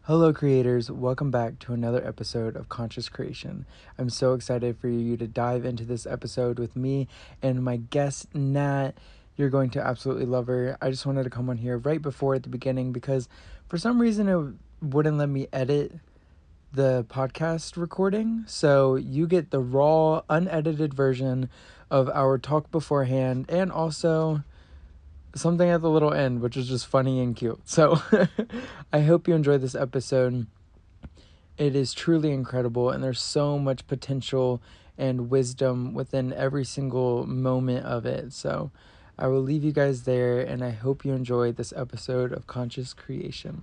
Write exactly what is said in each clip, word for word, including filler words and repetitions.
Hello creators, welcome back to another episode of Conscious Creation. I'm so excited for you to dive into this episode with me and my guest Nat. You're going to absolutely love her. I just wanted to come on here right before at the beginning because for some reason it wouldn't let me edit the podcast recording. So you get the raw, unedited version of our talk beforehand and also something at the little end, which is just funny and cute. So I hope you enjoy this episode. It is truly incredible, and there's so much potential and wisdom within every single moment of it. So I will leave you guys there, and I hope you enjoy this episode of Conscious Creation.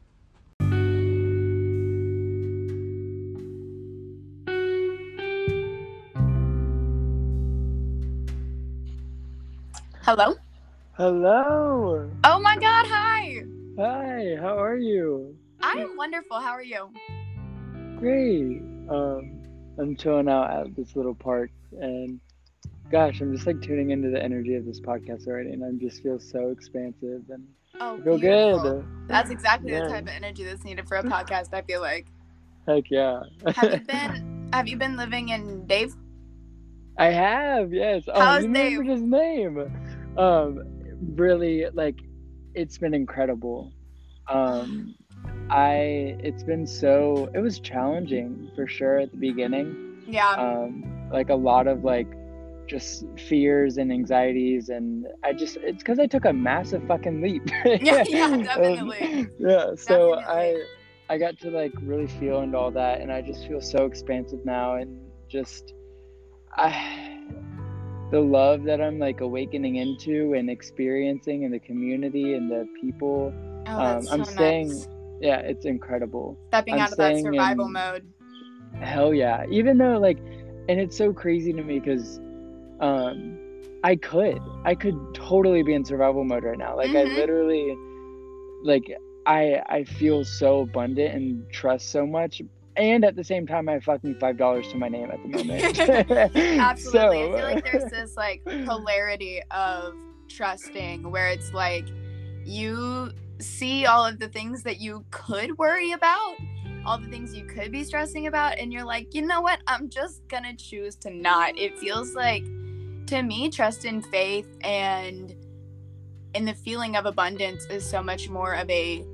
Hello? Hello! Oh my god, hi! Hi, how are you? I am wonderful, how are you? Great. Um, I'm chilling out at this little park, and gosh, I'm just like tuning into the energy of this podcast already, and I just feel so expansive and Oh, I feel beautiful. good. That's exactly Yeah. the type of energy that's needed for a podcast, I feel like. Heck yeah. Have you been have you been living in Dave? I have, yes. Oh, How's you remember Dave? his name. Um, really, like, it's been incredible. Um, I, it's been so, it was challenging for sure at the beginning. Yeah. Um, like a lot of like just fears and anxieties, and I just, it's because I took a massive fucking leap. Yeah, yeah, definitely. Yeah, so Definitely. I, I got to like really feel into all that, and I just feel so expansive now, and just, I, the love that I'm like awakening into and experiencing in the community and the people. Oh, that's um, I'm so staying, nice. yeah, it's incredible. Stepping I'm out of that staying survival in- mode. Hell yeah. Even though like, and it's so crazy to me because um, I could, I could totally be in survival mode right now. Like Mhm. I literally, like I, I feel so abundant and trust so much. And at the same time, I have fucking five dollars to my name at the moment. Absolutely. So, I feel like there's this like polarity of trusting where it's like you see all of the things that you could worry about, all the things you could be stressing about, and you're like, you know what? I'm just gonna choose to not. It feels like, to me, trust and faith and and the feeling of abundance is so much more of a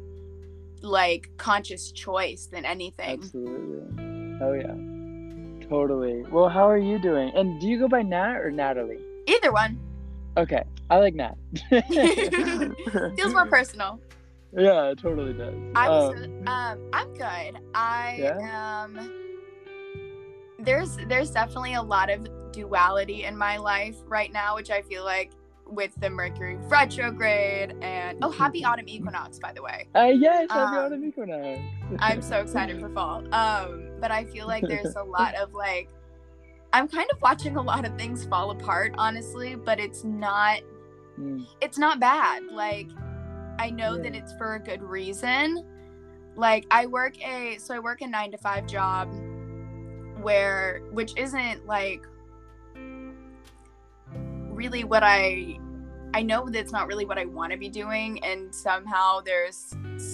like conscious choice than anything. Absolutely. Oh yeah. Totally. Well, how are you doing? And do you go by Nat or Natalie? Either one. Okay. I like Nat. Feels more personal. Yeah, it totally does. I was Um, um I'm good. I Yeah? am there's there's definitely a lot of duality in my life right now, which I feel like with the Mercury retrograde and oh, happy autumn equinox, by the way. uh, yes, happy Um, autumn equinox. I'm so excited for fall. Um, but I feel like there's a lot of like I'm kind of watching a lot of things fall apart, honestly, but it's not Mm, it's not bad. Like I know that Yeah. it's for a good reason. Like I work a so I work a nine to five job where which isn't like really what I I know that's not really what I want to be doing, and somehow there's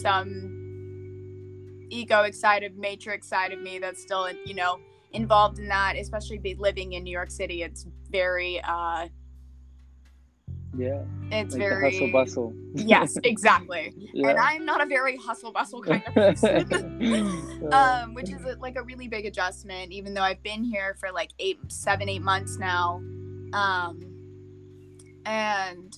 some egoic side of matrix side of me that's still, you know, involved in that, especially be living in New York City. It's very uh yeah. it's Like very the hustle bustle. Yes, exactly. Yeah. And I'm not a very hustle bustle kind of person. um, which is a, like a really big adjustment, even though I've been here for like eight, seven, eight months now. Um, and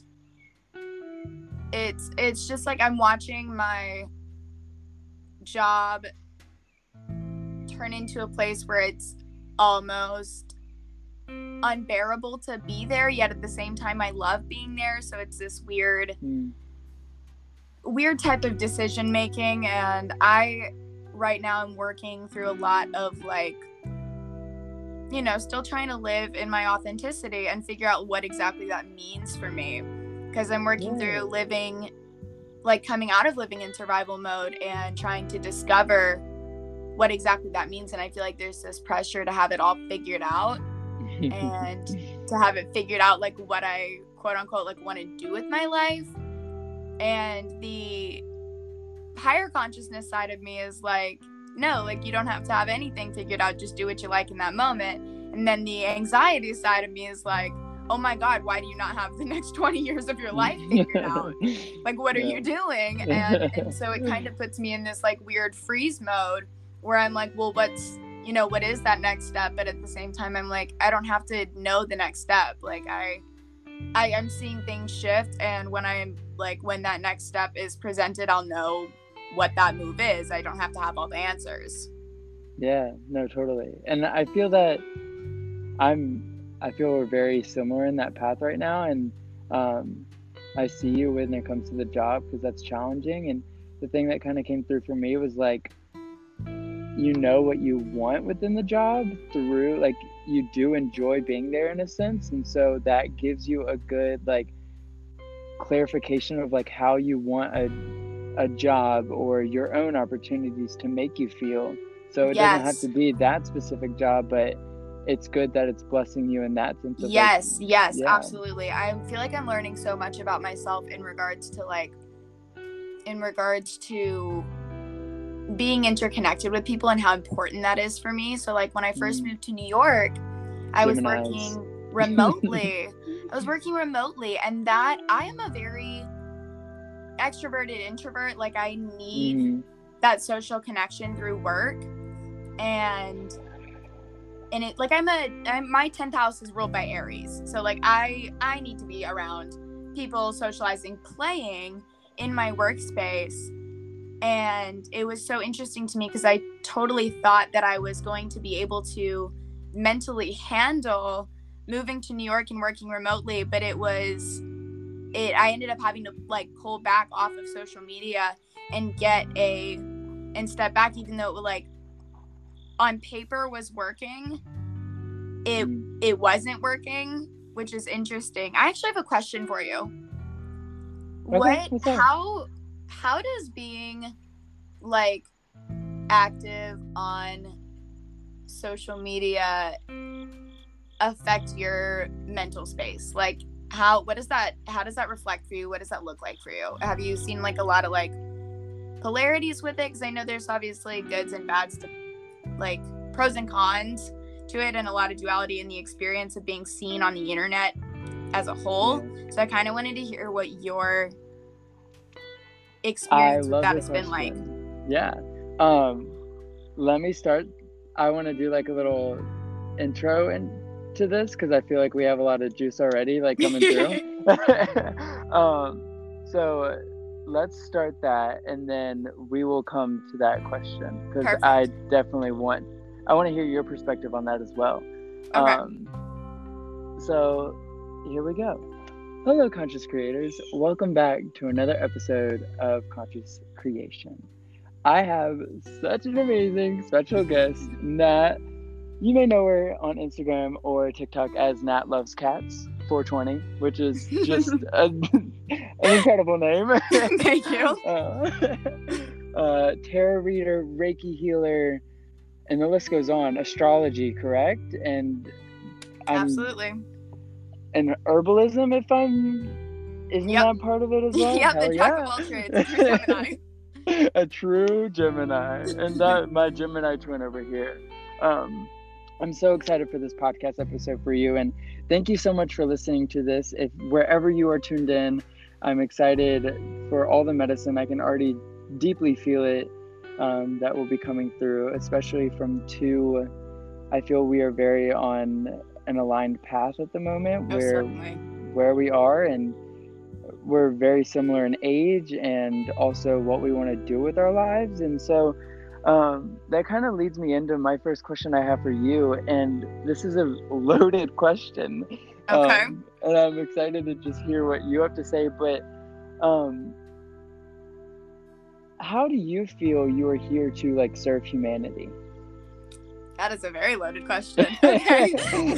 it's it's just like I'm watching my job turn into a place where it's almost unbearable to be there, yet at the same time I love being there. So it's this weird Mm, weird type of decision making, and I right now I'm working through a lot of like, you know, still trying to live in my authenticity and figure out what exactly that means for me, because I'm working Yeah. through living like coming out of living in survival mode and trying to discover what exactly that means. And I feel like there's this pressure to have it all figured out and to have it figured out like what I quote unquote like want to do with my life. And the higher consciousness side of me is like, no, like you don't have to have anything figured out, just do what you like in that moment. And then the anxiety side of me is like, oh my God, why do you not have the next twenty years of your life figured out? Like, what are yeah. you doing? And and so it kind of puts me in this like weird freeze mode where I'm like, well, what's, you know, what is that next step? But at the same time, I'm like, I don't have to know the next step. Like I, I am seeing things shift. And when I'm like, when that next step is presented, I'll know what that move is. I don't have to have all the answers. Yeah, no, totally. And I feel that I'm, I feel we're very similar in that path right now. And um, I see you when it comes to the job, because that's challenging. And the thing that kind of came through for me was like, you know what you want within the job through, like, you do enjoy being there in a sense. And so that gives you a good, like, clarification of, like, how you want a, a job or your own opportunities to make you feel. So it yes. doesn't have to be that specific job, but it's good that it's blessing you in that sense. Of yes, like, yes, yeah. absolutely. I feel like I'm learning so much about myself in regards to, like, in regards to being interconnected with people and how important that is for me. So like when I first mm. moved to New York, I was Geminis. working remotely. I was working remotely, and that I am a very extroverted introvert. Like I need mm. that social connection through work, and and it like I'm a I'm, my tenth house is ruled by Aries, so like I I need to be around people, socializing, playing in my workspace. And it was so interesting to me because I totally thought that I was going to be able to mentally handle moving to New York and working remotely, but it was it I ended up having to like pull back off of social media and get a and step back, even though it was like on paper was working, it it wasn't working, which is interesting. I actually have a question for you. Okay, what how How does being, like, active on social media affect your mental space? Like, how, what does that, how does that reflect for you? What does that look like for you? Have you seen, like, a lot of, like, polarities with it? Because I know there's obviously goods and bads to, like, pros and cons to it, and a lot of duality in the experience of being seen on the internet as a whole. Yeah. So I kind of wanted to hear what your experience with that has been like. Yeah. Um, let me start. I want to do like a little intro into this because I feel like we have a lot of juice already like coming through. um, so let's start that, and then we will come to that question because I definitely want, I want to hear your perspective on that as well. Okay. Um, so here we go. Hello, Conscious Creators. Welcome back to another episode of Conscious Creation. I have such an amazing special guest, Nat. You may know her on Instagram or TikTok as Nat Loves Cats four twenty, which is just a, an incredible name. Thank you. Uh, uh, tarot reader, Reiki healer, and the list goes on. Astrology, correct? And I'm, absolutely. And herbalism, if I'm, isn't yep. that part of it as well? Yep, Hell the yeah. jack of all trades, a true Gemini. A true Gemini, and that my Gemini twin over here. Um, I'm so excited for this podcast episode for you, and thank you so much for listening to this. If wherever you are tuned in, I'm excited for all the medicine. I can already deeply feel it um, that will be coming through, especially from two. I feel we are very on an aligned path at the moment oh, where certainly. where we are, and we're very similar in age and also what we want to do with our lives. And so um, that kind of leads me into my first question I have for you, and this is a loaded question. Okay. Um, and I'm excited to just hear what you have to say, but um, how do you feel you are here to like serve humanity? That is a very loaded question. Okay.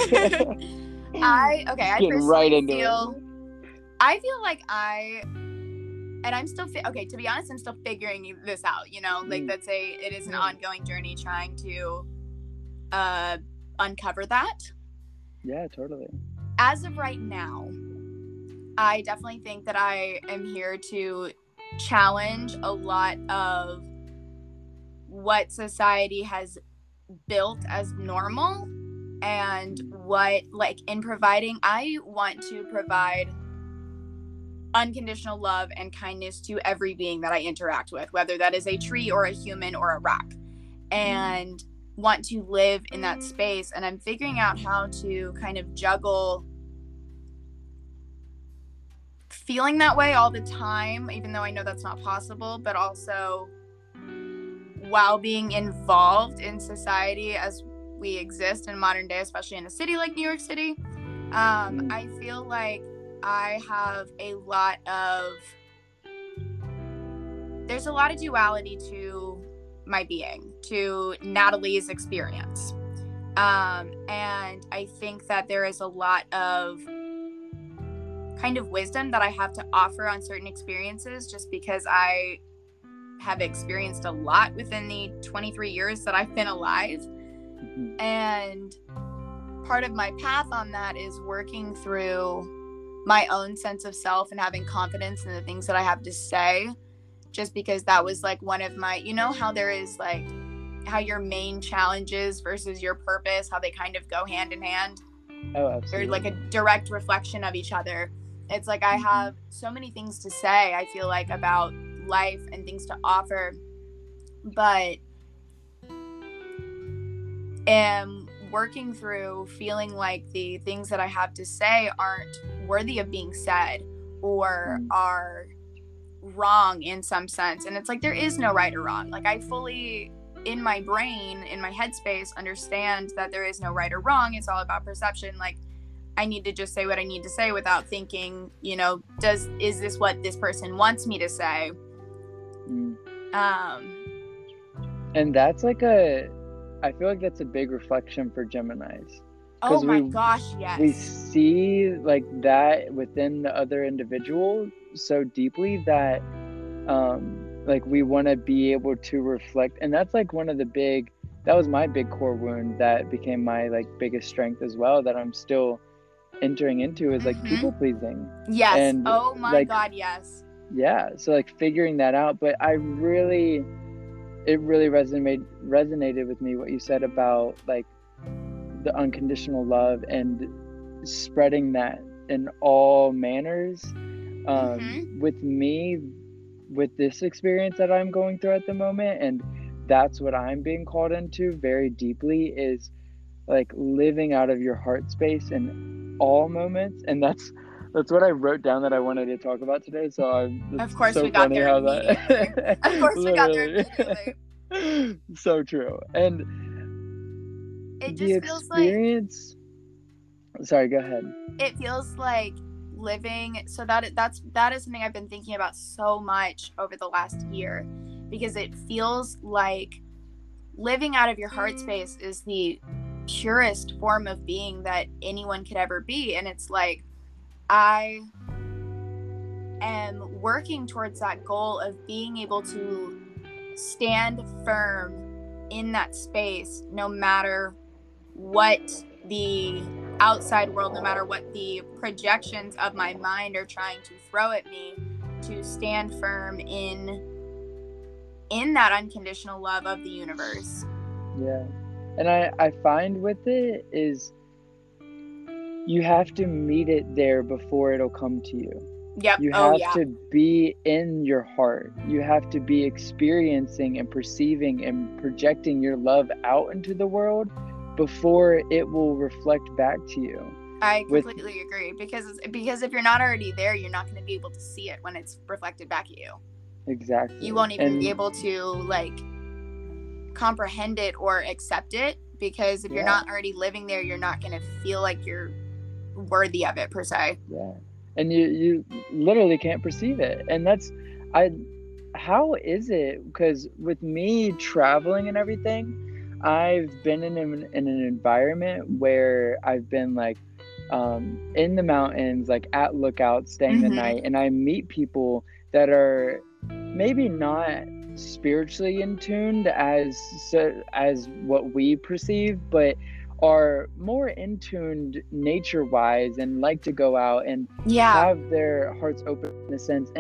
I okay. I personally right into feel. It. I feel like I, and I'm still fi- okay. To be honest, I'm still figuring this out. You know, like that's a. It is an ongoing journey trying to, uh, uncover that. Yeah, totally. As of right now, I definitely think that I am here to challenge a lot of what society has built as normal, and what, like, in providing, I want to provide unconditional love and kindness to every being that I interact with, whether that is a tree or a human or a rock, and want to live in that space. And I'm figuring out how to kind of juggle feeling that way all the time, even though I know that's not possible, but also while being involved in society as we exist in modern day, especially in a city like New York City. um, I feel like I have a lot of there's a lot of duality to my being, to Natalie's experience, um, and I think that there is a lot of kind of wisdom that I have to offer on certain experiences, just because I have experienced a lot within the twenty-three years that I've been alive. Mm-hmm. And part of my path on that is working through my own sense of self and having confidence in the things that I have to say, just because that was like one of my, you know, how there is like how your main challenges versus your purpose, how they kind of go hand in hand. Oh, absolutely. They're like a direct reflection of each other. It's like I have so many things to say, I feel like, about life and things to offer, but am working through feeling like the things that I have to say aren't worthy of being said, or are wrong in some sense. And it's like there is no right or wrong. Like I fully, in my brain, in my headspace, understand that there is no right or wrong. It's all about perception. Like I need to just say what I need to say without thinking, you know, does is this what this person wants me to say? Mm. Um, and that's like a, I feel like that's a big reflection for Geminis. Oh my we, gosh, yes. We see like that within the other individual so deeply that, um, like we want to be able to reflect, and that's like one of the big, that was my big core wound that became my like biggest strength as well, that I'm still entering into, is like mm-hmm. people pleasing. Yes. And oh my like, God, yes. Yeah. So like figuring that out, but I really, it really resonated resonated with me what you said about like the unconditional love and spreading that in all manners. Um, mm-hmm. With me, with this experience that I'm going through at the moment, and that's what I'm being called into very deeply, is like living out of your heart space in all moments. And that's that's what I wrote down that I wanted to talk about today. So I'm of course so we got there immediately. That... of course we got there immediately. So true. And it just the feels experience like... sorry, go ahead. It feels like living, so that that's that is something I've been thinking about so much over the last year, because it feels like living out of your heart space is the purest form of being that anyone could ever be. And it's like I am working towards that goal of being able to stand firm in that space, no matter what the outside world, no matter what the projections of my mind are trying to throw at me, to stand firm in in that unconditional love of the universe. Yeah. And I, I find with it is you have to meet it there before it'll come to you. Yep. You oh, have yeah. to be in your heart. You have to be experiencing and perceiving and projecting your love out into the world before it will reflect back to you. I completely With, agree, because because if you're not already there, you're not going to be able to see it when it's reflected back at you. Exactly. You won't even and, be able to like comprehend it or accept it, because if yeah. you're not already living there, you're not going to feel like you're worthy of it per se. Yeah. And you you literally can't perceive it. And that's I how is it, because with me traveling and everything, I've been in an, in an environment where I've been like um, in the mountains, like at lookouts, staying mm-hmm. the night, and I meet people that are maybe not spiritually in tuned as as what we perceive, but are more in tuned nature wise and like to go out and yeah. have their hearts open in a sense. And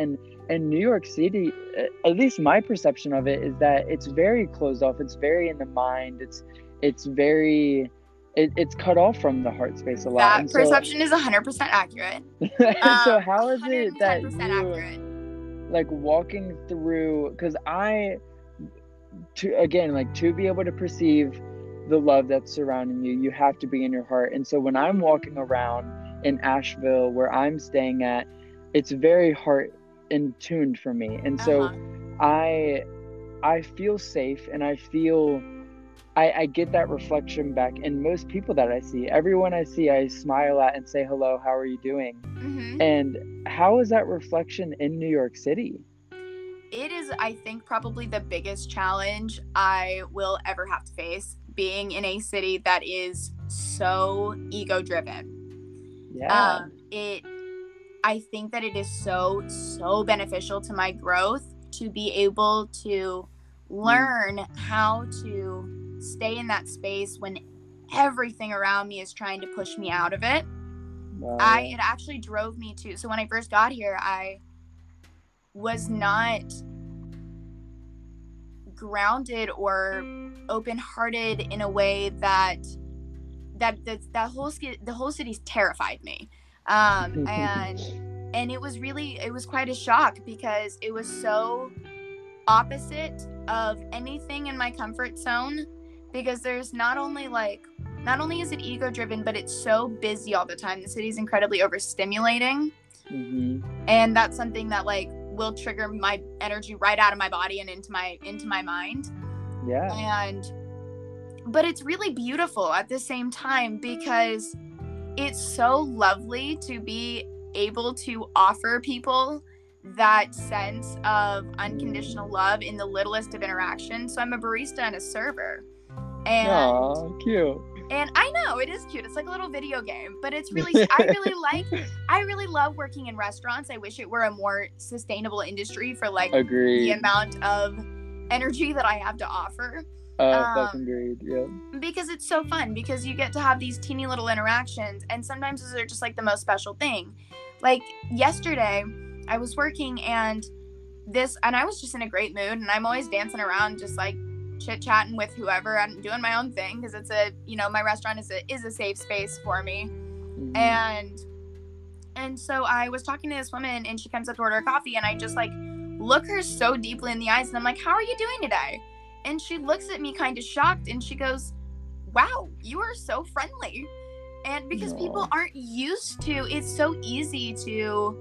in New York City, at least my perception of it is that it's very closed off. It's very in the mind. It's it's very it, it's cut off from the heart space a lot. That And perception so, is one hundred percent accurate. So um, how is it that you, accurate. like walking through, because I, to again, like to be able to perceive the love that's surrounding you, you have to be in your heart. And so when I'm walking around in Asheville, where I'm staying at, it's very heart in tuned for me. And so uh-huh. I I feel safe, and I feel I, I get that reflection back in most people that I see. Everyone I see, I smile at and say, hello, how are you doing? Mm-hmm. And how is that reflection in New York City? It is, I think, probably the biggest challenge I will ever have to face, being in a city that is so ego-driven. Yeah. Um, it, I think that it is so, so beneficial to my growth to be able to learn mm. how to stay in that space when everything around me is trying to push me out of it. Wow. I it actually drove me to so when I first got here, I was not grounded or open-hearted in a way that that that, that whole the whole city's terrified me. Um and and it was really it was quite a shock, because it was so opposite of anything in my comfort zone. Because there's not only like, not only is it ego driven, but it's so busy all the time. The city's incredibly overstimulating. Mm-hmm. And that's something that like will trigger my energy right out of my body and into my, into my mind. Yeah. And, but it's really beautiful at the same time, because it's so lovely to be able to offer people that sense of unconditional love in the littlest of interactions. So I'm a barista and a server. And, Aww, cute. And I know it is cute. It's like a little video game, but it's really, I really like, I really love working in restaurants. I wish it were a more sustainable industry for like Agreed. the amount of energy that I have to offer. Uh, um, fucking agreed, yeah. Because it's so fun, because you get to have these teeny little interactions, and sometimes those are just like the most special thing. Like yesterday, I was working and this, and I was just in a great mood, and I'm always dancing around, just like chit-chatting with whoever. I'm doing my own thing, because it's a, you know, my restaurant is a is a safe space for me. Mm-hmm. And and so I was talking to this woman, and she comes up to order a coffee, and I just like look her so deeply in the eyes, and I'm like, how are you doing today? And she looks at me kind of shocked, and she goes, wow, you are so friendly. And because Aww. people aren't used to, it's so easy to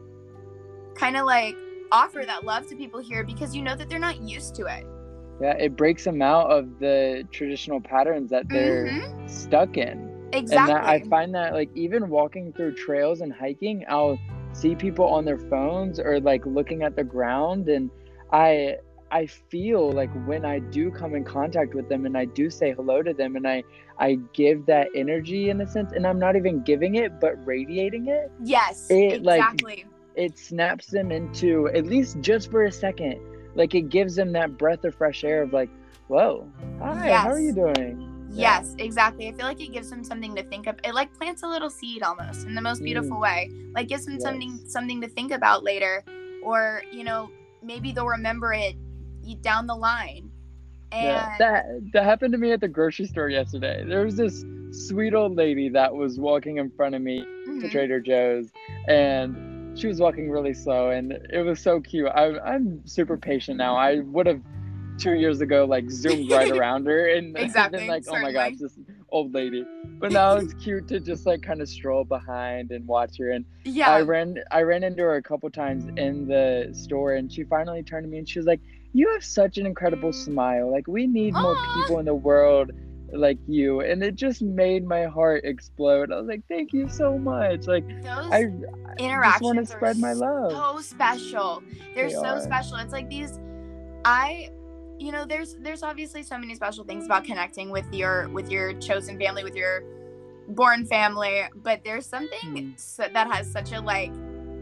kind of like offer that love to people here, because you know that they're not used to it. Yeah, it breaks them out of the traditional patterns that they're mm-hmm. stuck in. Exactly. And that, I find that like even walking through trails and hiking, I'll see people on their phones or like looking at the ground, and I I feel like when I do come in contact with them and I do say hello to them, and I I give that energy in a sense, and I'm not even giving it but radiating it. Yes, it, exactly. Like, it snaps them into, at least just for a second, like it gives them that breath of fresh air of like, whoa, hi, yes. how are you doing? Yes, yeah. exactly. I feel like it gives them something to think of. It like plants a little seed almost in the most beautiful mm. way. Like gives them yes. something something to think about later, or you know, maybe they'll remember it down the line. And yeah, that that happened to me at the grocery store yesterday. There was this sweet old lady that was walking in front of me mm-hmm. to Trader Joe's, and she was walking really slow, and it was so cute. I, I'm super patient now. I would have two years ago like zoomed right around her and exactly, been like, certainly. oh my gosh, this old lady. But now it's cute to just like kind of stroll behind and watch her. And yeah, I ran I ran into her a couple times in the store, and she finally turned to me and she was like, you have such an incredible smile. Like we need more people in the world like you. And it just made my heart explode. I was like, thank you so much. Like those I, interactions I just want to spread my love. So special. They're they so are. special. It's like these I you know, there's there's obviously so many special things about connecting with your with your chosen family, with your born family, but there's something mm. so, that has such a like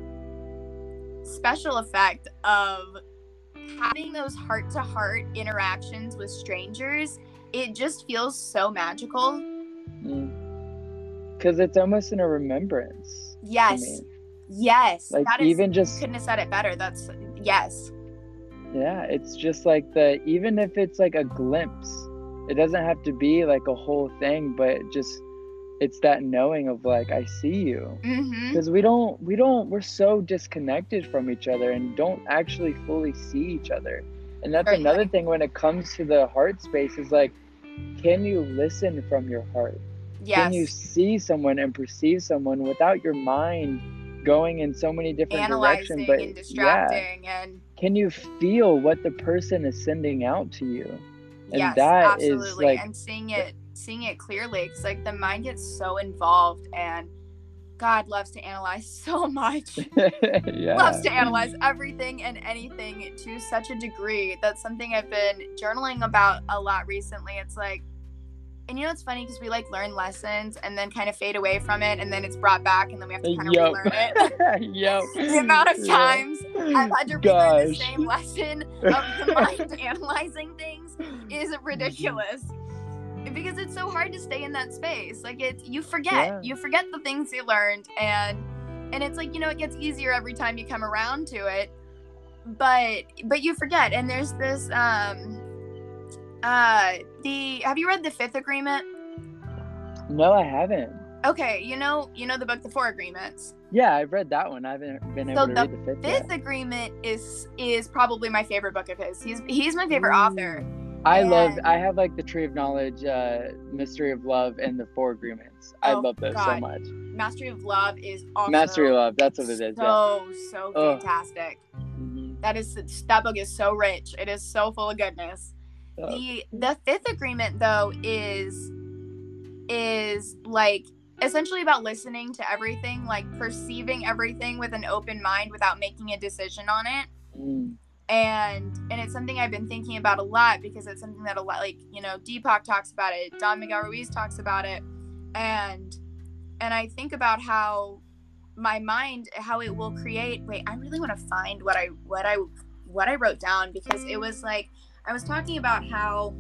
special effect of having those heart-to-heart interactions with strangers. It just feels so magical. Because mm. it's almost in a remembrance. Yes. Yes. Like, that is, even just couldn't have said it better. That's, yes. Yeah, it's just like the, even if it's like a glimpse, it doesn't have to be like a whole thing, but just, it's that knowing of like, I see you. Mm-hmm. Because we don't, we don't, we're so disconnected from each other and don't actually fully see each other. And that's Certainly. another thing when it comes to the heart space is like, can you listen from your heart? Yes. Can you see someone and perceive someone without your mind going in so many different analyzing directions? But and distracting, yeah. And can you feel what the person is sending out to you? And yes, that absolutely. is like, and seeing it seeing it clearly, because like the mind gets so involved, and God loves to analyze so much. yeah. Loves to analyze everything and anything to such a degree. That's something I've been journaling about a lot recently. It's like, and you know, it's funny because we like learn lessons and then kind of fade away from it, and then it's brought back, and then we have to kind of Yep. relearn it. Yep. The amount of times yeah. I've had to relearn the Gosh. same lesson of the mind analyzing things is ridiculous. Because it's so hard to stay in that space. Like, it, you forget, Yeah. you forget the things you learned, and and it's like, you know, it gets easier every time you come around to it, but but you forget. And there's this um uh the have you read The Fifth Agreement? No, I haven't. Okay, you know you know the book The Four Agreements. Yeah, I've read that one. I haven't been able So to the read the fifth Fifth yet. Agreement is is probably my favorite book of his. He's he's my favorite author. I And- love, I have like the Tree of Knowledge, uh, Mystery of Love, and the Four Agreements. I Oh, love those God. so much. Mastery of Love is also Mastery of Love, that's what it is. so so Ugh. fantastic. Yeah. Mhm. That is that book is so rich. It is so full of goodness. Uh, The the Fifth Agreement, though, is is like essentially about listening to everything, like perceiving everything with an open mind without making a decision on it. mm, And and it's something I've been thinking about a lot, because it's something that a lot, like, you know, Deepak talks about it, Don Miguel Ruiz talks about it, and and I think about how my mind, how it will create. Wait, I really want to find what I what I what I wrote down, because it was like I was talking about how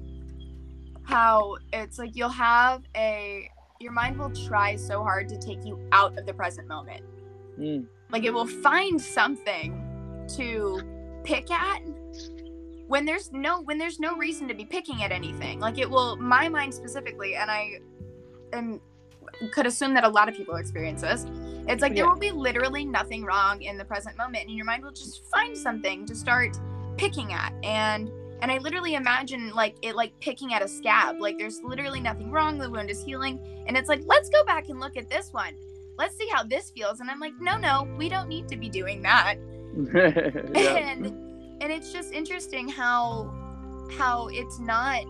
how it's like you'll have a your mind will try so hard to take you out of the present moment. mm, Like, it will find something to pick at when there's no when there's no reason to be picking at anything. Like, it will, my mind specifically, and I am could assume that a lot of people experience this, it's like Yeah. there will be literally nothing wrong in the present moment, and your mind will just find something to start picking at. And and I literally imagine like it like picking at a scab. Like, there's literally nothing wrong, the wound is healing, and it's like, let's go back and look at this one, let's see how this feels. And I'm like, no no we don't need to be doing that. yeah. and and it's just interesting how how it's not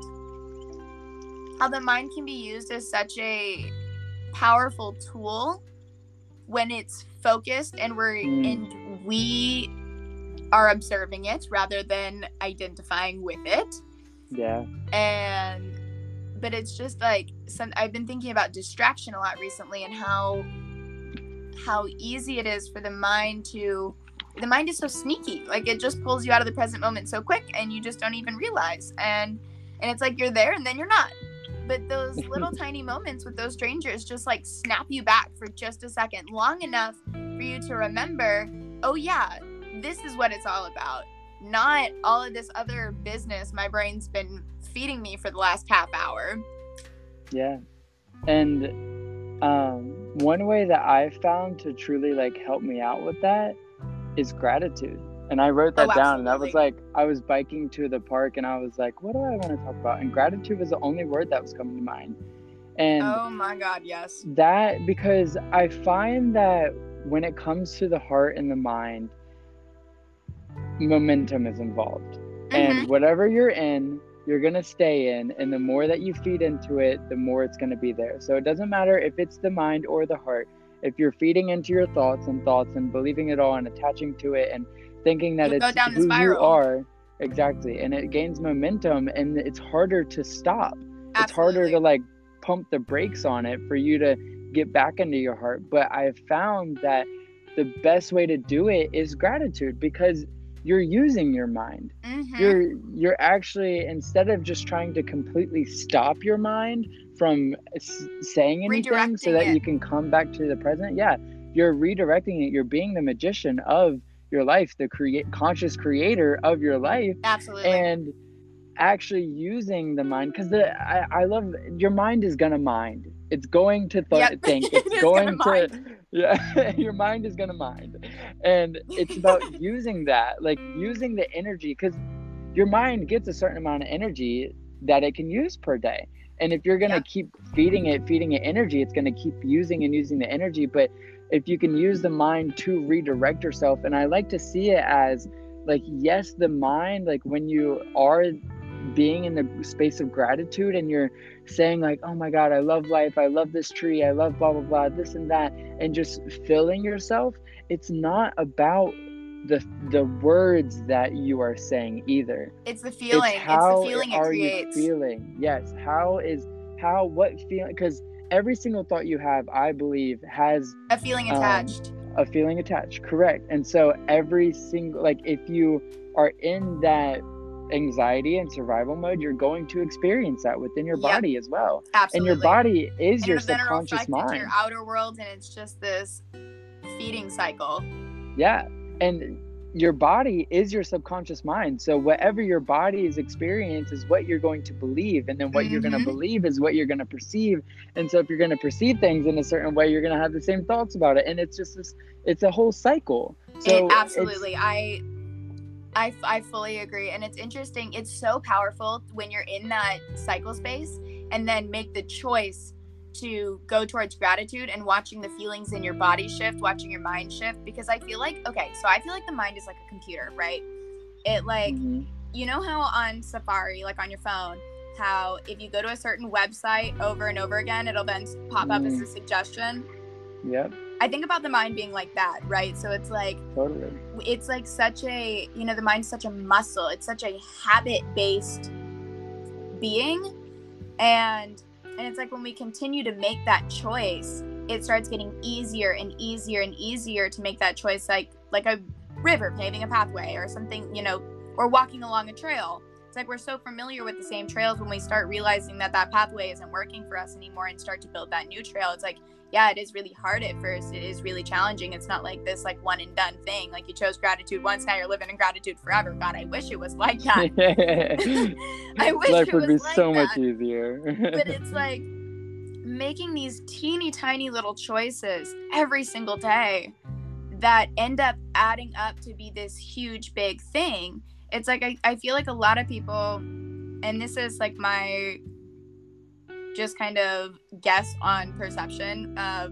how the mind can be used as such a powerful tool when it's focused, and we're Mm. and we are observing it rather than identifying with it. yeah. And but it's just like some I've been thinking about distraction a lot recently, and how how easy it is for the mind to the mind is so sneaky. Like, it just pulls you out of the present moment so quick, and you just don't even realize. And and it's like you're there and then you're not. But those little tiny moments with those strangers just like snap you back for just a second, long enough for you to remember, oh yeah, this is what it's all about. Not all of this other business my brain's been feeding me for the last half hour. Yeah. And um, one way that I've found to truly like help me out with that is gratitude. And I wrote that Oh, down, and that was absolutely. like, I was biking to the park and I was like, what do I want to talk about? And gratitude was the only word that was coming to mind. And Oh my God, yes. that, because I find that when it comes to the heart and the mind, momentum is involved. Mhm. And whatever you're in, you're going to stay in. And the more that you feed into it, the more it's going to be there. So it doesn't matter if it's the mind or the heart. If you're feeding into your thoughts and thoughts and believing it all and attaching to it and thinking that You'll go it's down the who you spiral. are, exactly. And it gains momentum, and it's harder to stop. It's harder Absolutely. to like pump the brakes on it for you to get back into your heart. But I've found that the best way to do it is gratitude, because you're using your mind. Mhm. You're you're actually, instead of just trying to completely stop your mind from s- saying anything so Redirecting that it. you can come back to the present, yeah, you're redirecting it. You're being the magician of your life, the create conscious creator of your life. Absolutely. And actually using the mind, because the I, I love your mind is gonna mind. It's going to th- Yep. think. It It's is going gonna to mind. yeah. Your mind is gonna mind, and it's about using that, like using the energy, because your mind gets a certain amount of energy that it can use per day. And if you're gonna Yep. keep feeding it, feeding it energy, it's gonna keep using and using the energy. But if you can use the mind to redirect yourself, and I like to see it as like, yes, the mind, like when you are being in the space of gratitude and you're saying like, oh my God, I love life, I love this tree, I love blah blah blah, this and that, and just filling yourself, it's not about the the words that you are saying either. It's the feeling. It's how it's the feeling it are you creates. feeling? Yes, how is how what feeling, because every single thought you have, I believe, has A feeling um, attached. a feeling attached, correct. And so every single, like if you are in that anxiety and survival mode, you're going to experience that within your Yep. body as well. Absolutely. And your body is and your then it'll subconscious reflect into mind. your outer world, and it's just this feeding cycle. Yeah. And your body is your subconscious mind. So whatever your body is experiencing is what you're going to believe. And then what you're going to Mhm. believe is what you're going to perceive. And so if you're going to perceive things in a certain way, you're going to have the same thoughts about it. And it's just this, it's a whole cycle. So It, absolutely. I, I I fully agree. And it's interesting. It's so powerful when you're in that cycle space and then make the choice to go towards gratitude and watching the feelings in your body shift, watching your mind shift. Because I feel like, okay, so I feel like the mind is like a computer, right? It like, Mhm. you know how on Safari, like on your phone, how if you go to a certain website over and over again, it'll then pop up as Mm. a suggestion. Yep, I think about the mind being like that, right? So it's like, totally. it's like such a, you know, the mind's such a muscle. It's such a habit-based being. And and it's like when we continue to make that choice, it starts getting easier and easier and easier to make that choice, like like a river paving a pathway or something, you know, or walking along a trail. It's like we're so familiar with the same trails. When we start realizing that that pathway isn't working for us anymore and start to build that new trail, it's like, yeah, it is really hard at first. It is really challenging. It's not like this like one and done thing. Like you chose gratitude once, now you're living in gratitude forever. God, I wish it was like that. I wish Life it would was be like so that. much easier. But it's like making these teeny tiny little choices every single day that end up adding up to be this huge big thing. It's like I, I feel like a lot of people, and this is like my just kind of guess on perception of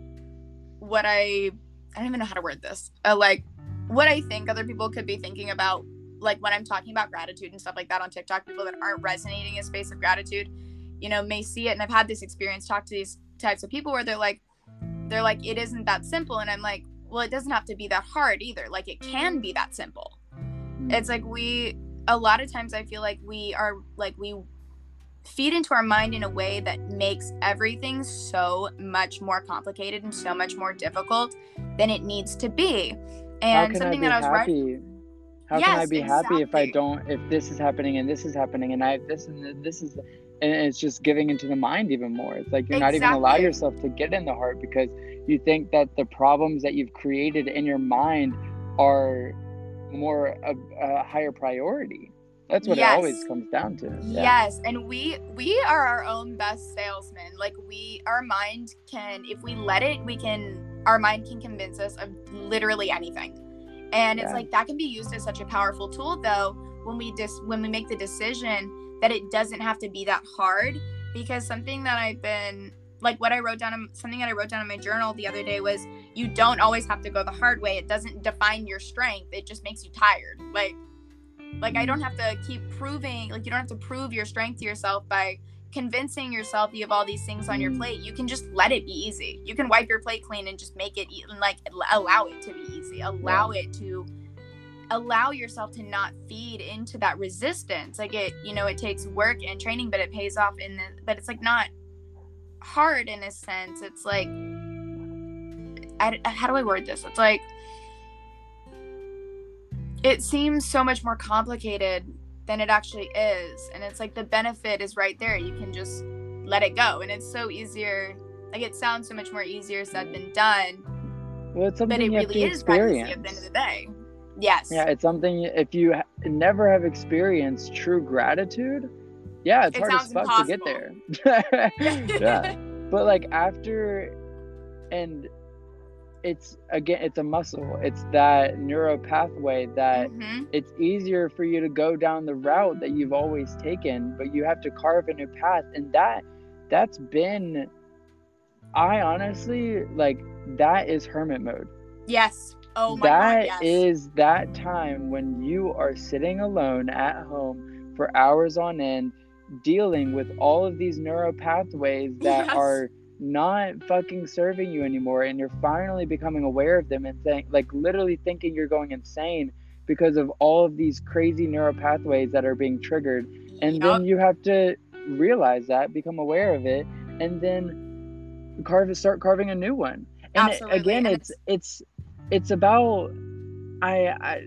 what I I don't even know how to word this. Uh, like what I think other people could be thinking about, like when I'm talking about gratitude and stuff like that on TikTok, people that aren't resonating in space of gratitude, you know, may see it. And I've had this experience, talk to these types of people where they're like, they're like, it isn't that simple. And I'm like, well, it doesn't have to be that hard either. Like it can be that simple. It's like we, a lot of times I feel like we are like, we feed into our mind in a way that makes everything so much more complicated and so much more difficult than it needs to be. How And can I something be that I was writing. happy? How can I Yes, be happy if I exactly. don't, if this is happening and this is happening and I have this and this is, and it's just giving into the mind even more. It's like you're not even allow Exactly. yourself to get in the heart because you think that the problems that you've created in your mind are more a, a higher priority. That's what it always Yes. comes down to. Yeah. Yes, and we we are our own best salesmen. Like we, our mind can, if we let it, we can, our mind can convince us of literally anything. And it's Yeah. like that can be used as such a powerful tool though when we dis when we make the decision that it doesn't have to be that hard. Because something that I've been like what I wrote down in, something that I wrote down in my journal the other day was, you don't always have to go the hard way. It doesn't define your strength. It just makes you tired. Like Like, I don't have to keep proving, like, you don't have to prove your strength to yourself by convincing yourself you have all these things on your plate. You can just let it be easy. You can wipe your plate clean and just make it, e- like, allow it to be easy. Allow it to, allow yourself to not feed into that resistance. Like, it, you know, it takes work and training, but it pays off in the, but it's, like, not hard in a sense. It's, like, I, how do I word this? It's, like, it seems so much more complicated than it actually is. And it's like the benefit is right there. You can just let it go. And it's so easier. Like it sounds so much more easier said than done. Well, it's something but it you have really to is pregnancy at the end experience. of the day. Yes. Yeah, it's something, if you ha- never have experienced true gratitude, yeah, it's It hard as sounds fuck to get impossible. there. Yeah. But like after, and it's again, it's a muscle. It's that neural pathway that hmm it's easier for you to go down the route that you've always taken, but you have to carve a new path. And that that's been, I honestly, like, that is hermit mode. Yes. Oh my God, That yes. is that time when you are sitting alone at home for hours on end, dealing with all of these neural pathways that Yes. are not fucking serving you anymore, and you're finally becoming aware of them and think, like, literally thinking you're going insane because of all of these crazy neural pathways that are being triggered. And Yup. then you have to realize that, become aware of it, and then carve start carving a new one. And it, Absolutely. again, And it's it's it's about, I, I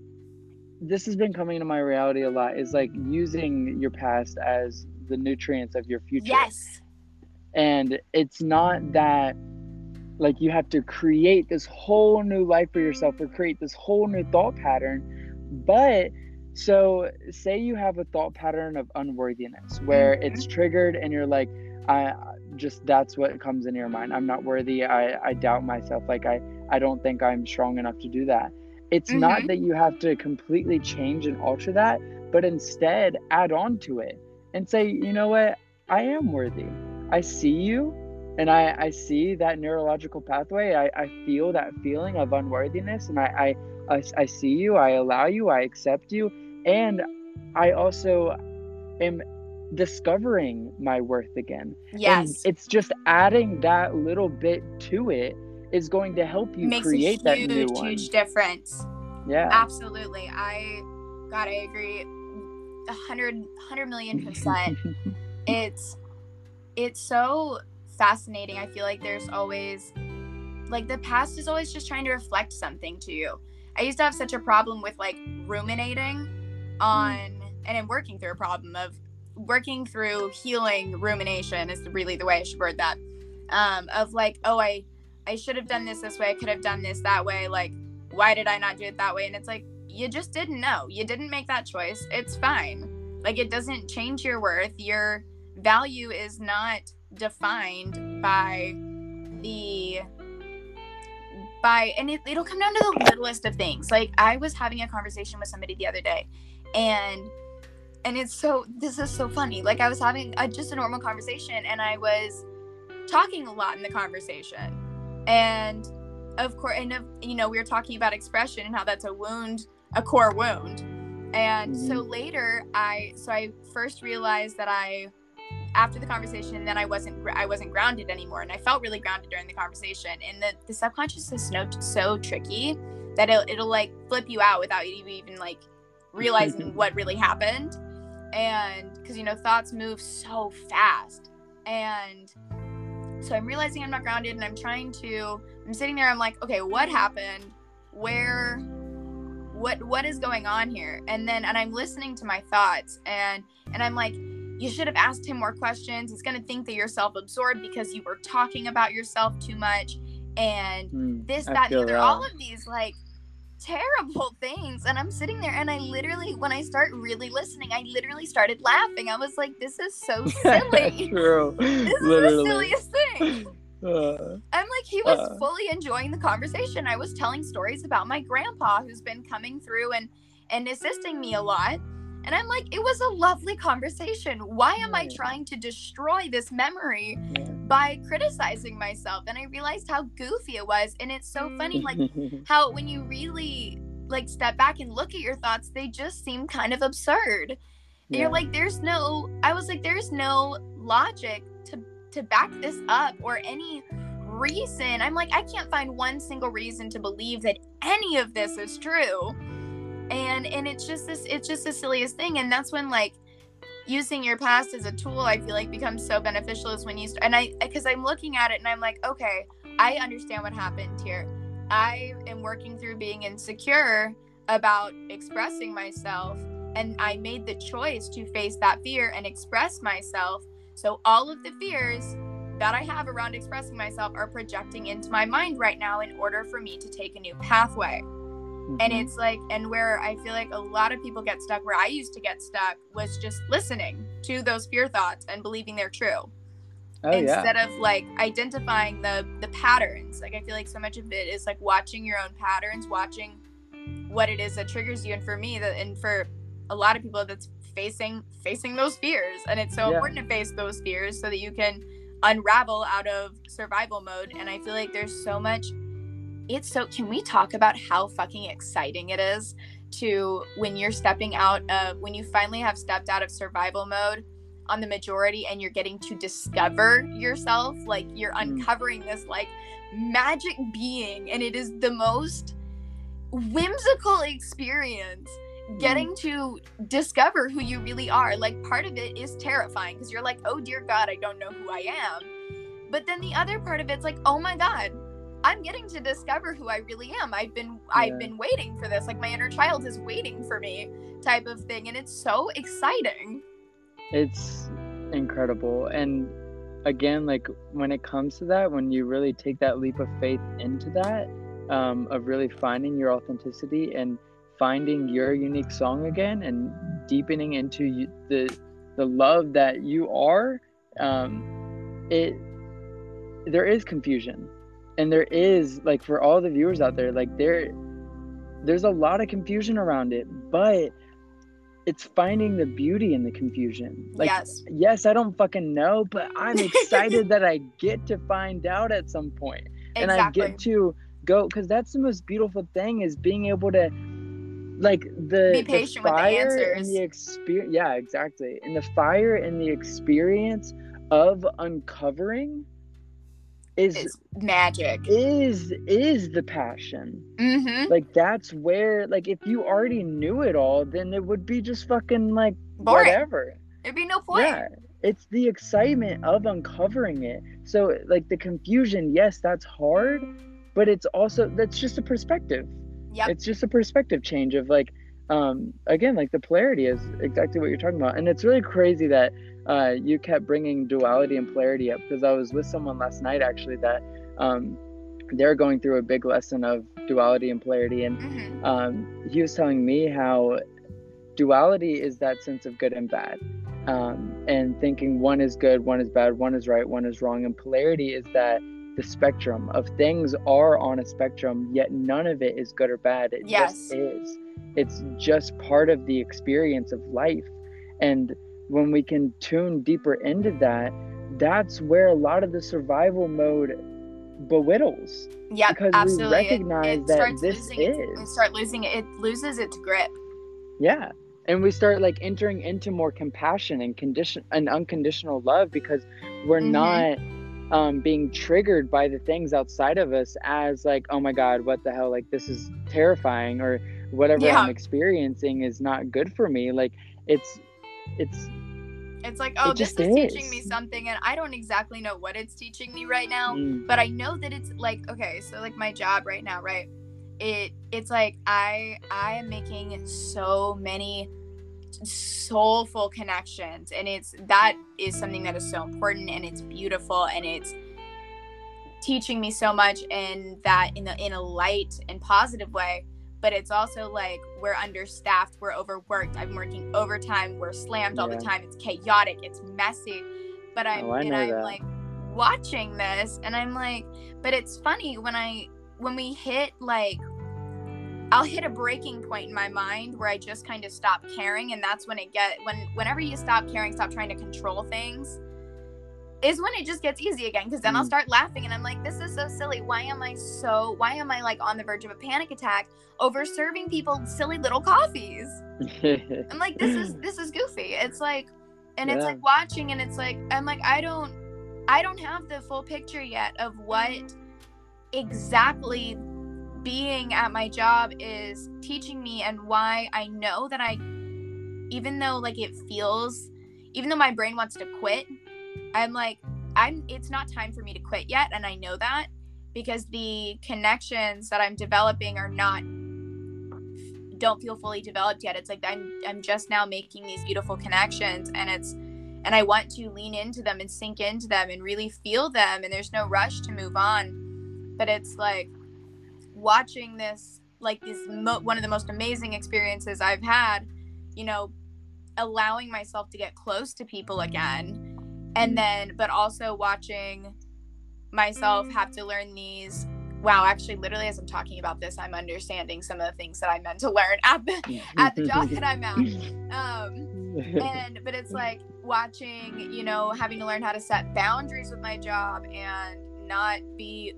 this has been coming into my reality a lot, is like using your past as the nutrients of your future. yes. And it's not that like you have to create this whole new life for yourself or create this whole new thought pattern. But so say you have a thought pattern of unworthiness where Mhm. it's triggered and you're like, I just, that's what comes into your mind. I'm not worthy. I, I doubt myself. Like I, I don't think I'm strong enough to do that. It's not Mhm. that you have to completely change and alter that, but instead add on to it and say, you know what? I am worthy. I see you, and I, I see that neurological pathway. I, I feel that feeling of unworthiness, and I, I, I, I see you. I allow you. I accept you. And I also am discovering my worth again. Yes. And it's just adding that little bit to it is going to help you Makes create a that huge, new one. huge difference. Yeah. Absolutely. I, God, I agree. A hundred, hundred million percent. It's, it's so fascinating. I feel like there's always, like, the past is always just trying to reflect something to you. I used to have such a problem with like ruminating on, mm. and I'm working through a problem of working through healing rumination is really the way I should word that. Um, of like, oh, I, I should have done this this way. I could have done this that way. Like, why did I not do it that way? And it's like, you just didn't know. You didn't make that choice. It's fine. Like, it doesn't change your worth. Your value is not defined by the, by, and it, it'll come down to the littlest of things. Like, I was having a conversation with somebody the other day, and, and it's so, this is so funny. Like, I was having a, just a normal conversation, and I was talking a lot in the conversation. And of course, and, you know, we were talking about expression and how that's a wound, a core wound. And mm-hmm. so later I, so I first realized that I, after the conversation, then I wasn't, I wasn't grounded anymore. And I felt really grounded during the conversation. And the, the subconscious is so, so tricky that it'll, it'll like flip you out without you even like realizing what really happened. And cause you know, thoughts move so fast. And so I'm realizing I'm not grounded, and I'm trying to, I'm sitting there, I'm like, okay, what happened? Where, what, what is going on here? And then, and I'm listening to my thoughts, and, and I'm like, you should have asked him more questions. He's going to think that you're self-absorbed because you were talking about yourself too much, and mm, this, that, and the other, that. all of these like terrible things. And I'm sitting there, and I literally, when I start really listening, I literally started laughing. I was like, this is so silly. True. This literally. is the silliest thing. Uh, I'm like, he was uh, fully enjoying the conversation. I was telling stories about my grandpa, who's been coming through and, and assisting me a lot. And I'm like, it was a lovely conversation. Why am I trying to destroy this memory by criticizing myself? And I realized how goofy it was. And it's so funny, like how when you really like step back and look at your thoughts, they just seem kind of absurd. And yeah. You're like, there's no, I was like, there's no logic to, to back this up or any reason. I'm like, I can't find one single reason to believe that any of this is true. And and it's just this, it's just the silliest thing. And that's when like using your past as a tool, I feel like becomes so beneficial is when you, st- and I, because I'm looking at it and I'm like, okay, I understand what happened here. I am working through being insecure about expressing myself. And I made the choice to face that fear and express myself. So all of the fears that I have around expressing myself are projecting into my mind right now in order for me to take a new pathway. Mm-hmm. And it's like, and where I feel like a lot of people get stuck, where I used to get stuck, was just listening to those fear thoughts and believing they're true. Oh, instead yeah. of like identifying the the patterns. Like I feel like so much of it is like watching your own patterns, watching what it is that triggers you. And for me, that and for a lot of people, that's facing facing those fears. And it's so yeah. important to face those fears so that you can unravel out of survival mode. And I feel like there's so much. It's so. Can we talk about how fucking exciting it is to when you're stepping out of when you finally have stepped out of survival mode on the majority and you're getting to discover yourself, like you're uncovering this like magic being, and it is the most whimsical experience getting to discover who you really are. Like part of it is terrifying because you're like, oh dear God, I don't know who I am. But then the other part of it's like, oh my God, I'm getting to discover who I really am. I've been yeah. I've been waiting for this. Like my inner child is waiting for me type of thing. And it's so exciting. It's incredible. And again, like when it comes to that, when you really take that leap of faith into that, um, of really finding your authenticity and finding your unique song again and deepening into you, the the love that you are, um, it there is confusion. And there is, like, for all the viewers out there, like there there's a lot of confusion around it, but it's finding the beauty in the confusion. Like, yes, yes I don't fucking know, but I'm excited that I get to find out at some point. Exactly. And I get to go, because that's the most beautiful thing, is being able to, like, the, be patient the fire with the and the experience. Yeah, exactly. And the fire and the experience of uncovering is it's magic. Is is the passion. Mm-hmm. Like that's where, like, if you already knew it all, then it would be just fucking like boring. Whatever. There'd be no point. Yeah, it's the excitement of uncovering it. So like the confusion, yes, that's hard, but it's also that's just a perspective. Yep. It's just a perspective change of like, um, again, like the polarity is exactly what you're talking about, and it's really crazy that. Uh, you kept bringing duality and polarity up, because I was with someone last night actually that um, they're going through a big lesson of duality and polarity, and mm-hmm. um, he was telling me how duality is that sense of good and bad, um, and thinking one is good, one is bad, one is right, one is wrong, and polarity is that the spectrum of things are on a spectrum, yet none of it is good or bad. It yes. just is. It's just part of the experience of life. And when we can tune deeper into that, that's where a lot of the survival mode belittles. Yeah, because absolutely. we recognize it, it that this losing is. Its, we start losing it. It loses its grip. Yeah, and we start like entering into more compassion and condition and unconditional love, because we're mm-hmm. not um, being triggered by the things outside of us as like, oh my God, what the hell? Like this is terrifying, or whatever yeah. I'm experiencing is not good for me. Like it's. It's it's like, oh, it this is, is teaching me something, and I don't exactly know what it's teaching me right now, mm. but I know that it's like, okay, so like my job right now, right? It it's like I I am making so many soulful connections, and it's that is something that is so important, and it's beautiful, and it's teaching me so much, and that in the in a light and positive way. But it's also like we're understaffed, we're overworked, I'm working overtime, we're slammed all yeah. the time, it's chaotic, it's messy. But I'm oh, I and know I'm that. like watching this, and I'm like, but it's funny when I when we hit like I'll hit a breaking point in my mind where I just kind of stop caring, and that's when it get when whenever you stop caring, stop trying to control things, is when it just gets easy again, because then mm. I'll start laughing, and I'm like, this is so silly. Why am I so why am I like on the verge of a panic attack over serving people silly little coffees? I'm like, this is this is goofy. It's like, and yeah. it's like watching, and it's like, I'm like, I don't I don't have the full picture yet of what exactly being at my job is teaching me, and why I know that I, even though like it feels, even though my brain wants to quit, I'm like, I'm, it's not time for me to quit yet. And I know that because the connections that I'm developing are not, don't feel fully developed yet. It's like, I'm, I'm just now making these beautiful connections, and it's, and I want to lean into them and sink into them and really feel them, and there's no rush to move on. But it's like watching this, like this mo- one of the most amazing experiences I've had, you know, allowing myself to get close to people again, and then but also watching myself have to learn these wow actually literally as I'm talking about this, I'm understanding some of the things that I meant to learn at the at the job that I'm at. Um and but it's like watching, you know, having to learn how to set boundaries with my job and not be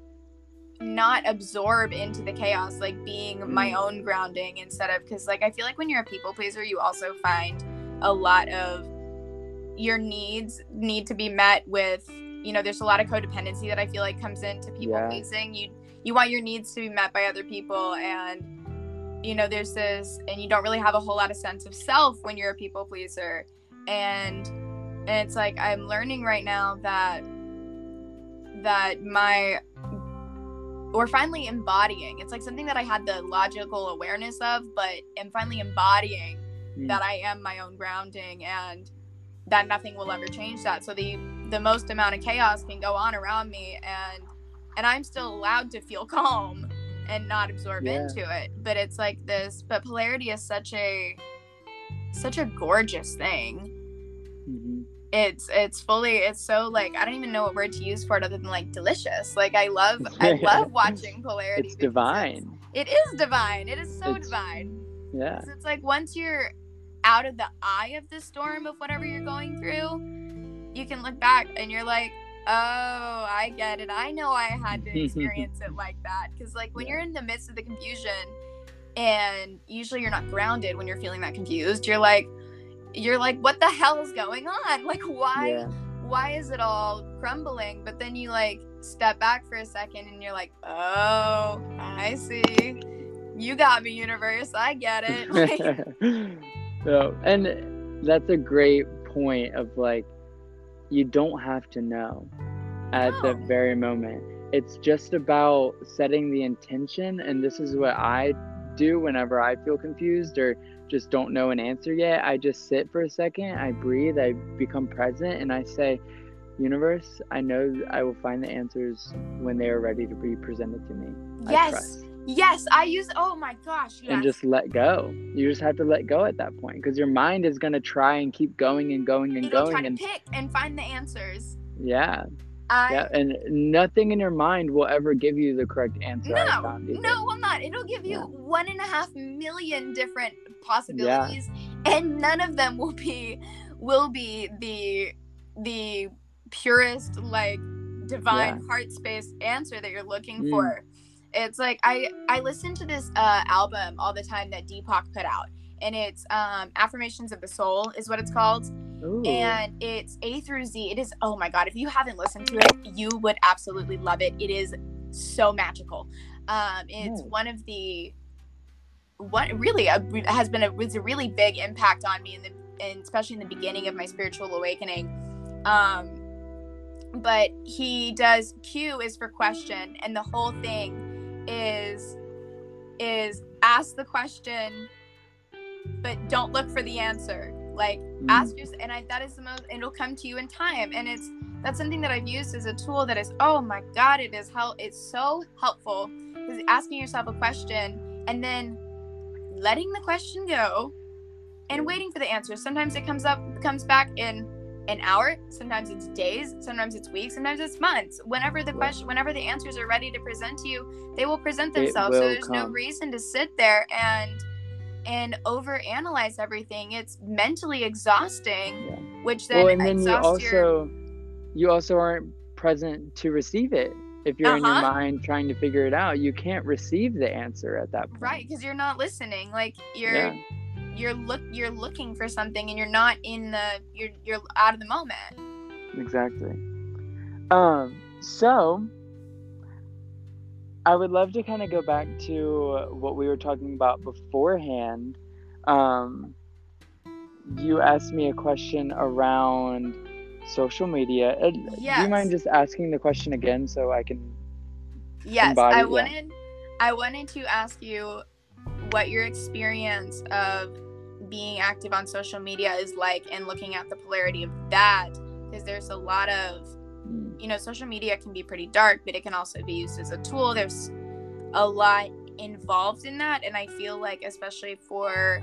not absorb into the chaos, like being my own grounding instead of, because like I feel like when you're a people pleaser, you also find a lot of your needs need to be met with, you know, there's a lot of codependency that I feel like comes into people yeah. pleasing. You you want your needs to be met by other people, and you know there's this, and you don't really have a whole lot of sense of self when you're a people pleaser, and and it's like I'm learning right now that that my or finally embodying, it's like something that I had the logical awareness of, but am finally embodying mm. that I am my own grounding, and that nothing will ever change that. So the the most amount of chaos can go on around me, and and I'm still allowed to feel calm and not absorb yeah. into it. But it's like this, but polarity is such a such a gorgeous thing. Mm-hmm. It's it's fully it's so like I don't even know what word to use for it other than like delicious. Like I love I love watching polarity. It's divine. It's, it is divine. It is so it's, divine. Yeah. It's like once you're out of the eye of the storm of whatever you're going through, you can look back and you're like, oh, I get it. I know I had to experience it like that. Because like when yeah. you're in the midst of the confusion, and usually you're not grounded when you're feeling that confused, you're like you're like what the hell is going on? Like why yeah. why is it all crumbling? But then you like step back for a second and you're like, oh, I see, you got me, universe, I get it. Like, so, and that's a great point of like, you don't have to know at no. the very moment. It's just about setting the intention, and this is what I do whenever I feel confused or just don't know an answer yet. I just sit for a second, I breathe, I become present, and I say, universe, I know I will find the answers when they are ready to be presented to me. Yes. Yes, I use, oh my gosh, yes. And just let go. You just have to let go at that point, because your mind is going to try and keep going and going and It'll going. try to and pick and find the answers. Yeah. I, yeah. And nothing in your mind will ever give you the correct answer. No, no, will not. It'll give you yeah. one and a half million different possibilities, yeah. and none of them will be, will be the, the purest, like, divine yeah. heart space answer that you're looking mm. for. It's like I I listen to this uh, album all the time that Deepak put out, and it's um, Affirmations of the Soul is what it's called. Ooh. And it's A through Z. It is, oh my god, if you haven't listened to it, you would absolutely love it. It is so magical. Um, it's Ooh. one of the what really a, has been a was a really big impact on me in the and especially in the beginning of my spiritual awakening. Um, but he does Q is for question, and the whole thing is is ask the question but don't look for the answer. Like mm. ask yourself, and I, that is the most, it'll come to you in time. And it's that's something that I've used as a tool that is, oh my god, it is help it's so helpful, because asking yourself a question and then letting the question go and waiting for the answer. Sometimes it comes up comes back in an hour, sometimes it's days, sometimes it's weeks, sometimes it's months. Whenever the question, whenever the answers are ready to present to you, they will present themselves. Will so there's come. no reason to sit there and and overanalyze everything. It's mentally exhausting, yeah. which then, well, and then you also your... you also aren't present to receive it. If you're uh-huh. in your mind trying to figure it out, you can't receive the answer at that point. Right, because you're not listening. Like you're. Yeah. You're look you're looking for something, and you're not in the you're you're out of the moment. Exactly. Um so I would love to kind of go back to what we were talking about beforehand. Um you asked me a question around social media. Yes. Do you mind just asking the question again so I can Yes, embody I that? wanted I wanted to ask you what your experience of being active on social media is like, and looking at the polarity of that, because there's a lot of, you know, social media can be pretty dark, but it can also be used as a tool. There's a lot involved in that, and I feel like, especially for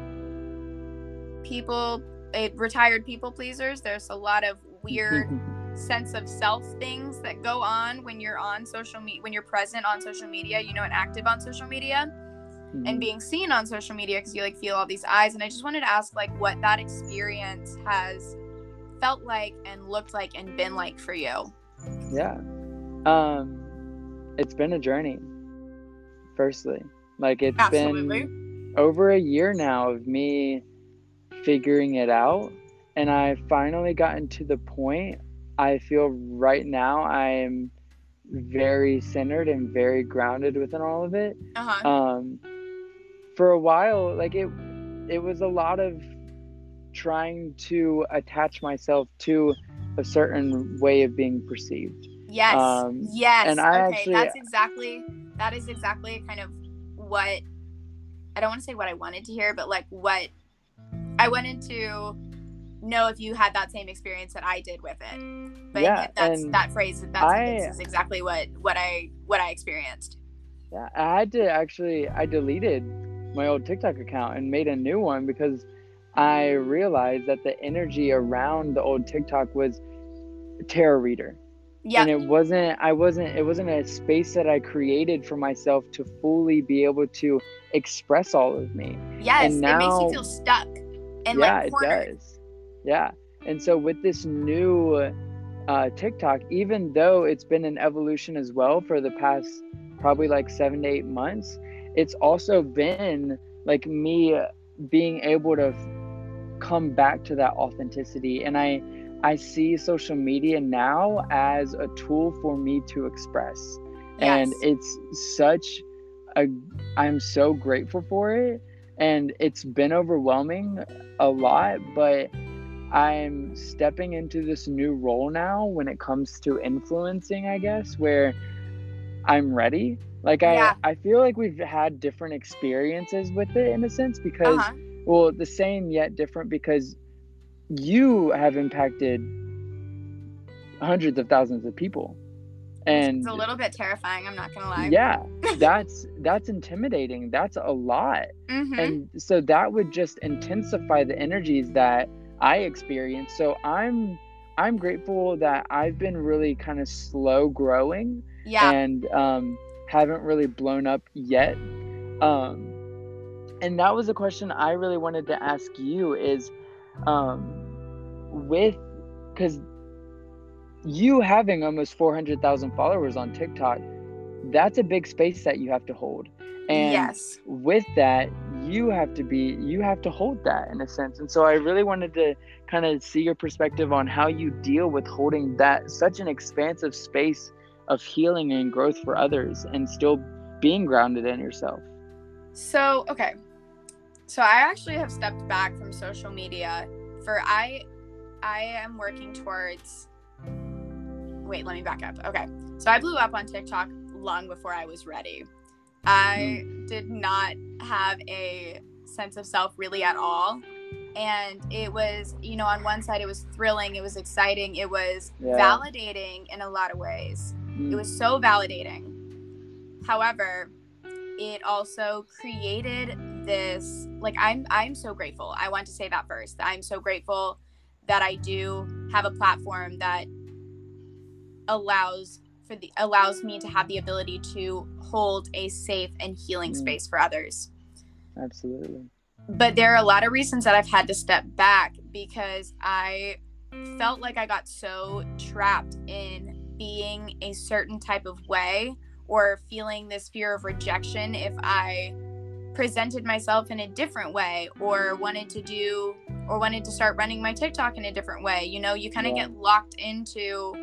people, uh, retired people pleasers, there's a lot of weird sense of self things that go on when you're on social media, when you're present on social media, you know, and active on social media, mm-hmm. and being seen on social media, because you like feel all these eyes. And I just wanted to ask, like, what that experience has felt like and looked like and been like for you. Yeah. Um, it's been a journey. Firstly, like it's Absolutely. been over a year now of me figuring it out, and I finally gotten to the point. I feel right now I am very centered and very grounded within all of it. Uh-huh. Um, for a while, like it, it was a lot of trying to attach myself to a certain way of being perceived. Yes. Um, yes. And I okay. actually, that's exactly, that is exactly kind of what, I don't want to say what I wanted to hear, but like what I wanted to know if you had that same experience that I did with it. But yeah, that's and that phrase, that I, sentence is exactly what, what I, what I experienced. Yeah. I had to actually, I deleted my old TikTok account and made a new one because I realized that the energy around the old TikTok was tarot reader. Yeah. And it wasn't, I wasn't, it wasn't a space that I created for myself to fully be able to express all of me. Yes. And now, it makes you feel stuck and yeah, like cornered. it does. Yeah. And so with this new uh, TikTok, even though it's been an evolution as well for the past probably like seven to eight months, it's also been like me being able to come back to that authenticity. And I, I see social media now as a tool for me to express. Yes. And it's such a, I'm so grateful for it. And it's been overwhelming a lot, but I'm stepping into this new role now when it comes to influencing, I guess, where I'm ready. Like Yeah. I, I feel like we've had different experiences with it in a sense because, Uh-huh. well, the same yet different because you have impacted hundreds of thousands of people. And it's a little bit terrifying, I'm not gonna lie. Yeah, that's that's intimidating. That's a lot. Mm-hmm. And so that would just intensify the energies that I experience. So I'm I'm grateful that I've been really kind of slow growing. Yeah. And um haven't really blown up yet. Um and that was a question I really wanted to ask you is um with because you having almost four hundred thousand followers on TikTok, that's a big space that you have to hold. And yes. with that, you have to be, you have to hold that in a sense. And so I really wanted to kind of see your perspective on how you deal with holding that such an expansive space of healing and growth for others and still being grounded in yourself. So, okay. So I actually have stepped back from social media for, I, I am working towards, wait, let me back up. Okay. So I blew up on TikTok long before I was ready. I mm. did not have a sense of self really at all. And it was, you know, on one side, it was thrilling. It was exciting. It was yeah. validating in a lot of ways. Mm. It was so validating. However, it also created this, like, I'm, I'm so grateful. I want to say that first. I'm so grateful that I do have a platform that allows for the allows me to have the ability to hold a safe and healing mm. space for others. Absolutely. But there are a lot of reasons that I've had to step back because I felt like I got so trapped in being a certain type of way or feeling this fear of rejection if I presented myself in a different way or wanted to do or wanted to start running my TikTok in a different way. You know, you kind of yeah. get locked into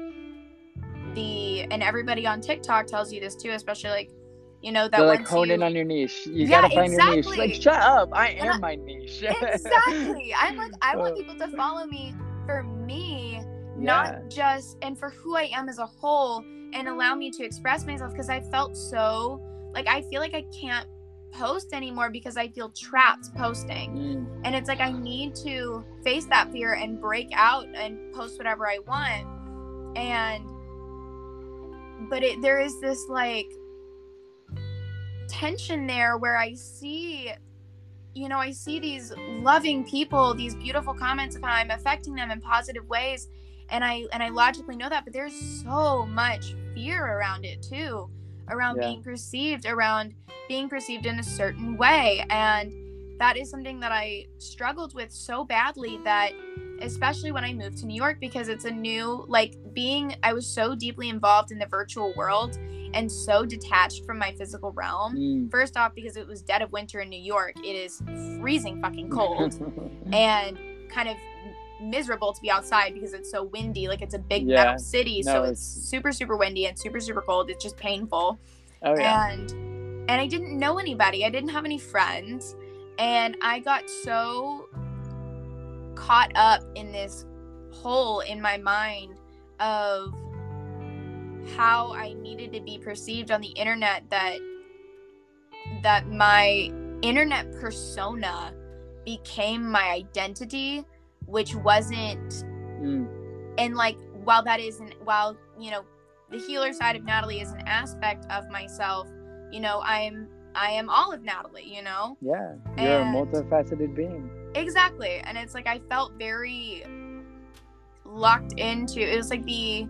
the, and everybody on TikTok tells you this too, especially like, you know, that They're like hone you, in on your niche. You yeah, gotta find exactly. your niche. Like, shut up. I am I, my niche. Exactly. I'm like, I want people to follow me for me, yeah. not just, and for who I am as a whole, and allow me to express myself because I felt so, like, I feel like I can't post anymore because I feel trapped posting. Mm. And it's like I need to face that fear and break out and post whatever I want. And but it there is this like tension there where I see, you know, I see these loving people, these beautiful comments of how I'm affecting them in positive ways, and I and I logically know that, but there's so much fear around it too, around Yeah. being perceived, around being perceived in a certain way. And that is something that I struggled with so badly, that especially when I moved to New York, because it's a new, like being, I was so deeply involved in the virtual world and so detached from my physical realm. Mm. First off, because it was dead of winter in New York, it is freezing fucking cold and kind of miserable to be outside because it's so windy. Like it's a big Yeah. metal city, No, so it's- it's super super windy and super super cold. It's just painful. Oh yeah. And and I didn't know anybody. I didn't have any friends, and I got so caught up in this hole in my mind of how I needed to be perceived on the internet, that that my internet persona became my identity, which wasn't. Mm. And like, while that isn't, while, you know, the healer side of Natalie is an aspect of myself, you know, I'm I am all of Natalie, you know. Yeah. You're And- a multifaceted being. Exactly. And it's like I felt very locked into, it was like the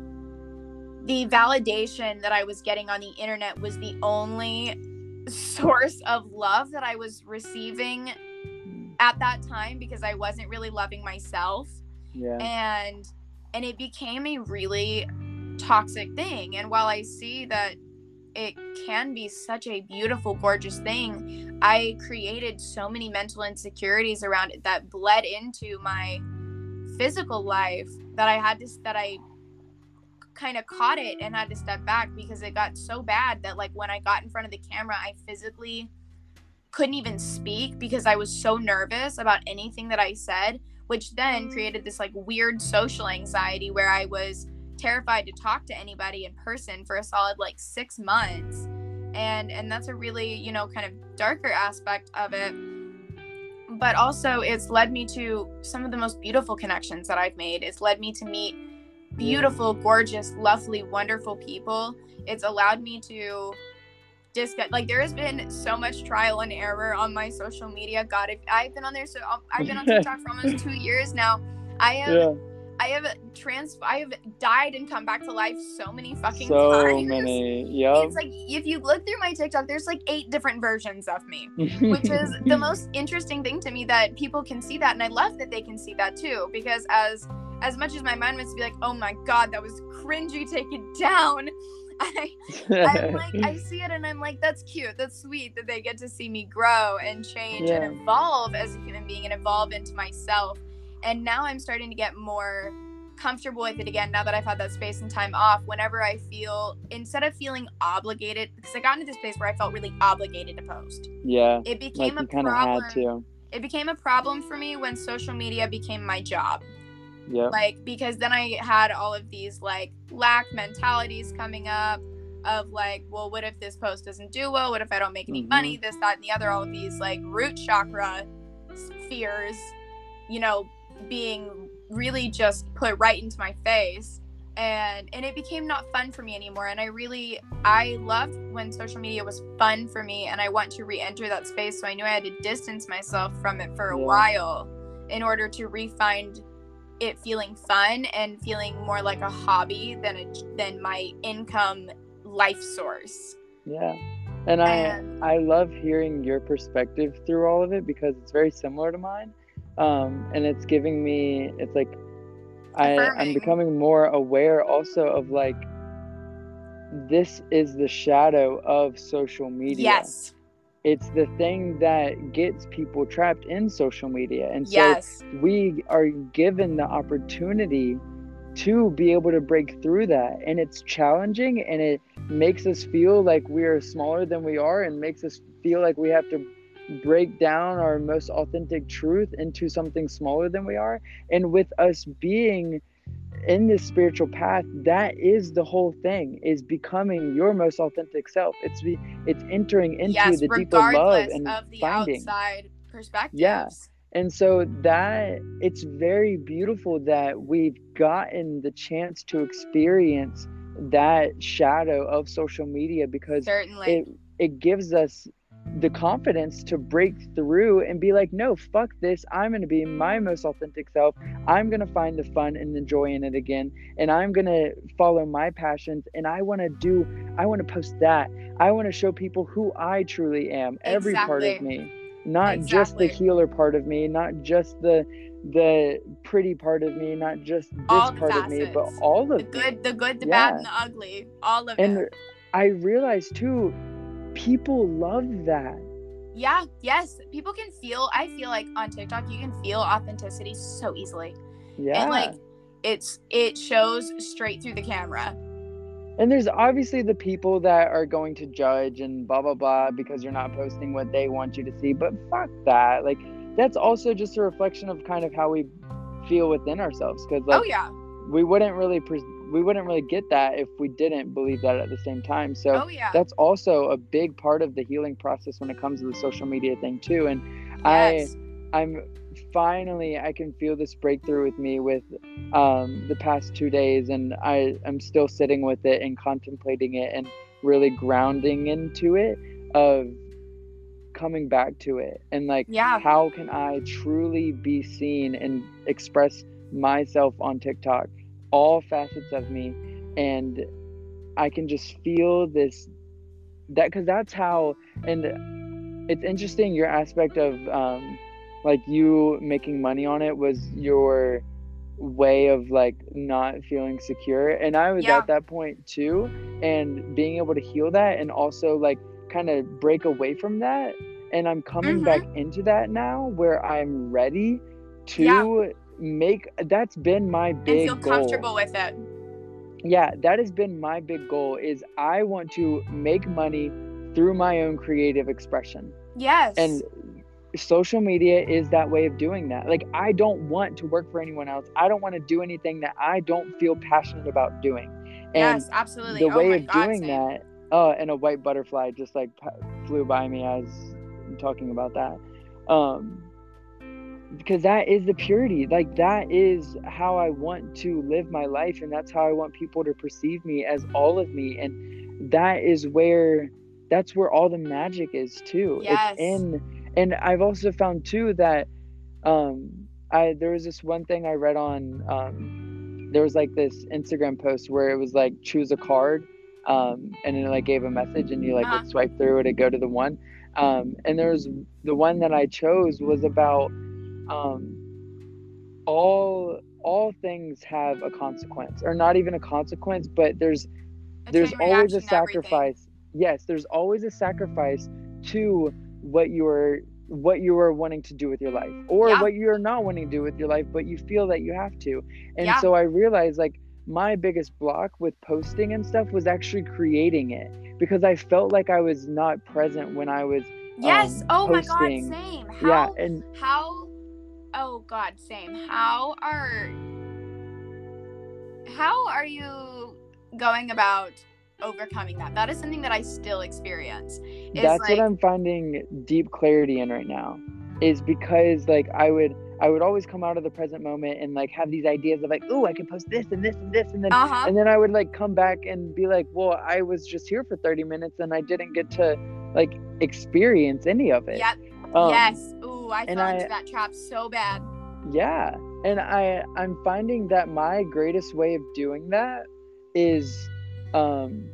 the validation that I was getting on the internet was the only source of love that I was receiving at that time, because I wasn't really loving myself. Yeah. And and it became a really toxic thing. And while I see that it can be such a beautiful, gorgeous thing, I created so many mental insecurities around it that bled into my physical life, that I had to that I kind of caught it and had to step back, because it got so bad that like when I got in front of the camera, I physically couldn't even speak because I was so nervous about anything that I said, which then created this like weird social anxiety where I was terrified to talk to anybody in person for a solid like six months. And and that's a really, you know, kind of darker aspect of it. But also it's led me to some of the most beautiful connections that I've made. It's led me to meet beautiful, gorgeous, lovely, wonderful people. It's allowed me to discuss, like there has been so much trial and error on my social media. God, if I've been on there, so I've been on TikTok for almost two years now. I have Yeah. I have trans I have died and come back to life so many fucking So times. many. Yup. It's like if you look through my TikTok, there's like eight different versions of me, which is the most interesting thing to me, that people can see that. And I love that they can see that too, because as as much as my mind wants to be like, oh my God, that was cringy, take it down, I I'm like, I see it and I'm like, that's cute, that's sweet that they get to see me grow and change Yeah. and evolve as a human being and evolve into myself. And now I'm starting to get more comfortable with it again, now that I've had that space and time off. Whenever I feel, instead of feeling obligated, because I got into this place where I felt really obligated to post, Yeah. it became Like you a kind of problem. had to. It became a problem for me when social media became my job. Yep. Like, because then I had all of these like lack mentalities coming up of like, well, what if this post doesn't do well? What if I don't make any Mhm. money? This, that, and the other. All of these like root chakra fears, you know, being really just put right into my face. And and it became not fun for me anymore. And I really, I loved when social media was fun for me, and I want to re-enter that space. So I knew I had to distance myself from it for a Yeah. while in order to re-find it feeling fun and feeling more like a hobby than a, than my income life source. Yeah. And I And- I love hearing your perspective through all of it, because it's very similar to mine. Um, and it's giving me, it's like I, I'm Affirming. becoming more aware also of like, this is the shadow of social media. Yes. It's the thing that gets people trapped in social media. And so Yes. we are given the opportunity to be able to break through that. And it's challenging, and it makes us feel like we are smaller than we are, and makes us feel like we have to break down our most authentic truth into something smaller than we are. And with us being in this spiritual path, that is the whole thing, is becoming your most authentic self. It's be, it's entering into yes, the deeper love regardless and of the finding. outside perspectives. Yeah. And so that it's very beautiful that we've gotten the chance to experience that shadow of social media, because Certainly. it it gives us the confidence to break through and be like, no, fuck this. I'm going to be my most authentic self. I'm going to find the fun and the joy in it again. And I'm going to follow my passions. And I want to do, I want to post that. I want to show people who I truly am, every Exactly. part of me. Not exactly. just the healer part of me, not just the the pretty part of me, not just this all part facets. of me, but all of the good, me. the good, the Yeah. bad, and the ugly. All of and it. I realized too, people love that. Yeah, yes. People can feel, I feel like on TikTok, you can feel authenticity so easily. Yeah. And like, it's, it shows straight through the camera. And there's obviously the people that are going to judge and blah, blah, blah, because you're not posting what they want you to see. But fuck that. Like, that's also just a reflection of kind of how we feel within ourselves. Because, like, oh, yeah. we wouldn't really pre- we wouldn't really get that if we didn't believe that at the same time. So oh, yeah. that's also a big part of the healing process when it comes to the social media thing too. And yes. I, I'm finally, I can feel this breakthrough with me with um, the past two days, and I am still sitting with it and contemplating it and really grounding into it, of coming back to it and like, yeah. how can I truly be seen and express myself on TikTok, all facets of me, and I can just feel this, that because that's how. And it's interesting, your aspect of um like you making money on it was your way of like not feeling secure, and I was yeah. at that point too, and being able to heal that and also like kind of break away from that, and I'm coming mm-hmm. back into that now where I'm ready to yeah. make, that's been my big and feel goal. Comfortable with it. Yeah, that has been my big goal, is I want to make money through my own creative expression. Yes. And social media is that way of doing that. Like, I don't want to work for anyone else. I don't want to do anything that I don't feel passionate about doing. And yes, absolutely. the oh way my of God, doing same. that, oh, and a white butterfly just like flew by me as I'm talking about that. Um, because that is the purity. Like, that is how I want to live my life, and that's how I want people to perceive me, as all of me. And that is where, that's where all the magic is too. Yes. It's in, and I've also found too that um I there was this one thing I read on um there was like this Instagram post where it was like, choose a card, um and it like gave a message, and you like uh-huh. would swipe through it to go to the one, um and there was the one that I chose was about um all all things have a consequence, or not even a consequence, but there's a there's always a sacrifice. Yes, there's always a sacrifice to what you are what you are wanting to do with your life, or yeah. what you're not wanting to do with your life, but you feel that you have to. And yeah. so I realized, like, my biggest block with posting and stuff was actually creating it, because I felt like I was not present when I was yes um, oh posting. my God, same. How, yeah and how oh God, same. How are how are you going about overcoming that? That is something that I still experience. That's like, what I'm finding deep clarity in right now, is because like I would I would always come out of the present moment and like have these ideas of like, oh, I can post this and this and this, and then uh-huh. and then I would like come back and be like, well, I was just here for thirty minutes and I didn't get to like experience any of it. Yep. Um, yes. Ooh, I fell I, into that trap so bad. Yeah. And I I'm finding that my greatest way of doing that is um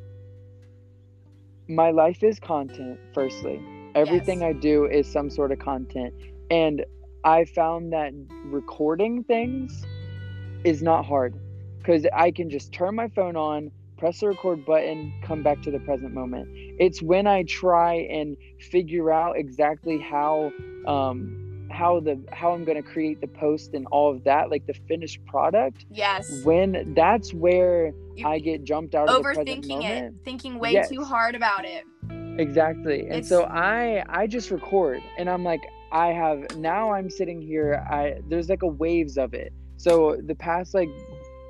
my life is content. Firstly, everything yes. I do is some sort of content, and I found that recording things is not hard, because I can just turn my phone on, press the record button, come back to the present moment. It's when I try and figure out exactly how um how the how I'm going to create the post and all of that, like the finished product. Yes. When that's where you, I get jumped out of the present overthinking moment. it, thinking way yes. too hard about it. Exactly. And it's... so I I just record, and I'm like, I have now I'm sitting here, I there's like a waves of it. So the past like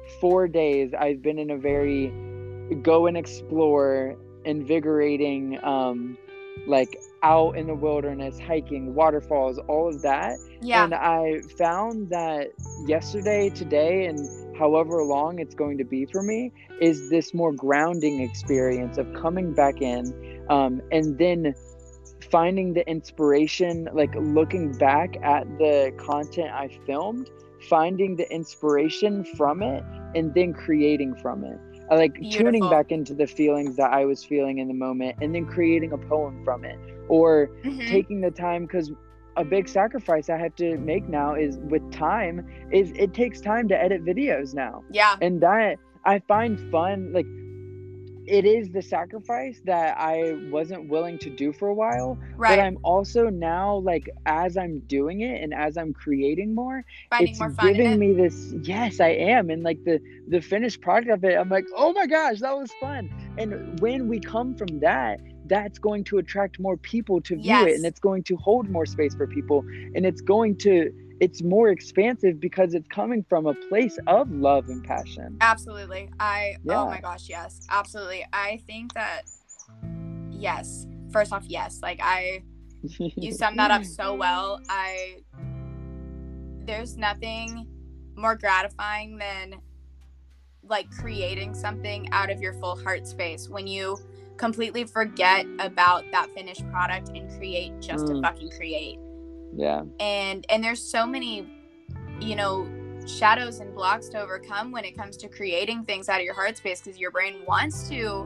four days I've been in a very go and explore, invigorating, um, like out in the wilderness, hiking, waterfalls, all of that. Yeah. And I found that yesterday, today, and however long it's going to be for me, is this more grounding experience of coming back in, um, and then finding the inspiration, like looking back at the content I filmed, finding the inspiration from it, and then creating from it. I like Beautiful. tuning back into the feelings that I was feeling in the moment, and then creating a poem from it, or Mhm. taking the time, because a big sacrifice I have to make now is with time is it takes time to edit videos now. Yeah. And that I find fun. Like, it is the sacrifice that I wasn't willing to do for a while, Right. but I'm also now, like, as I'm doing it and as I'm creating more, Finding it's more fun in giving it. me this, yes, I am. And like the the finished product of it, I'm like, oh my gosh, that was fun. And when we come from that, that's going to attract more people to view it, Yes. and it's going to hold more space for people, and it's going to it's more expansive because it's coming from a place of love and passion. Absolutely. I, Yeah. oh my gosh, yes, absolutely. I think that, yes, first off, yes, like I, you summed that up so well. I, there's nothing more gratifying than like creating something out of your full heart space when you completely forget about that finished product and create just to Mm. fucking create. Yeah. And and there's so many, you know, shadows and blocks to overcome when it comes to creating things out of your heart space, because your brain wants to,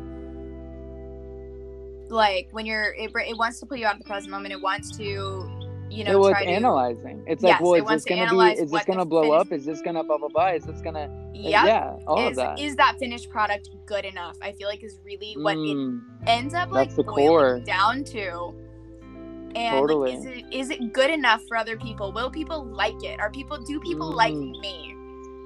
like, when you're it, it wants to pull you out of the present moment. It wants to, you know, Well, try it's to analyzing. It's Yes, like, well, it is wants this to gonna be? analyze Is this what the gonna blow finished- up? Is this gonna blah blah blah? Is this gonna? Yep. Yeah, all is of that. is that finished product good enough? I feel like is really what Mm, it ends up like that's the boiling core. down to. And Totally. like, is it is it good enough for other people? Will people like it? Are people do people like Mm. me?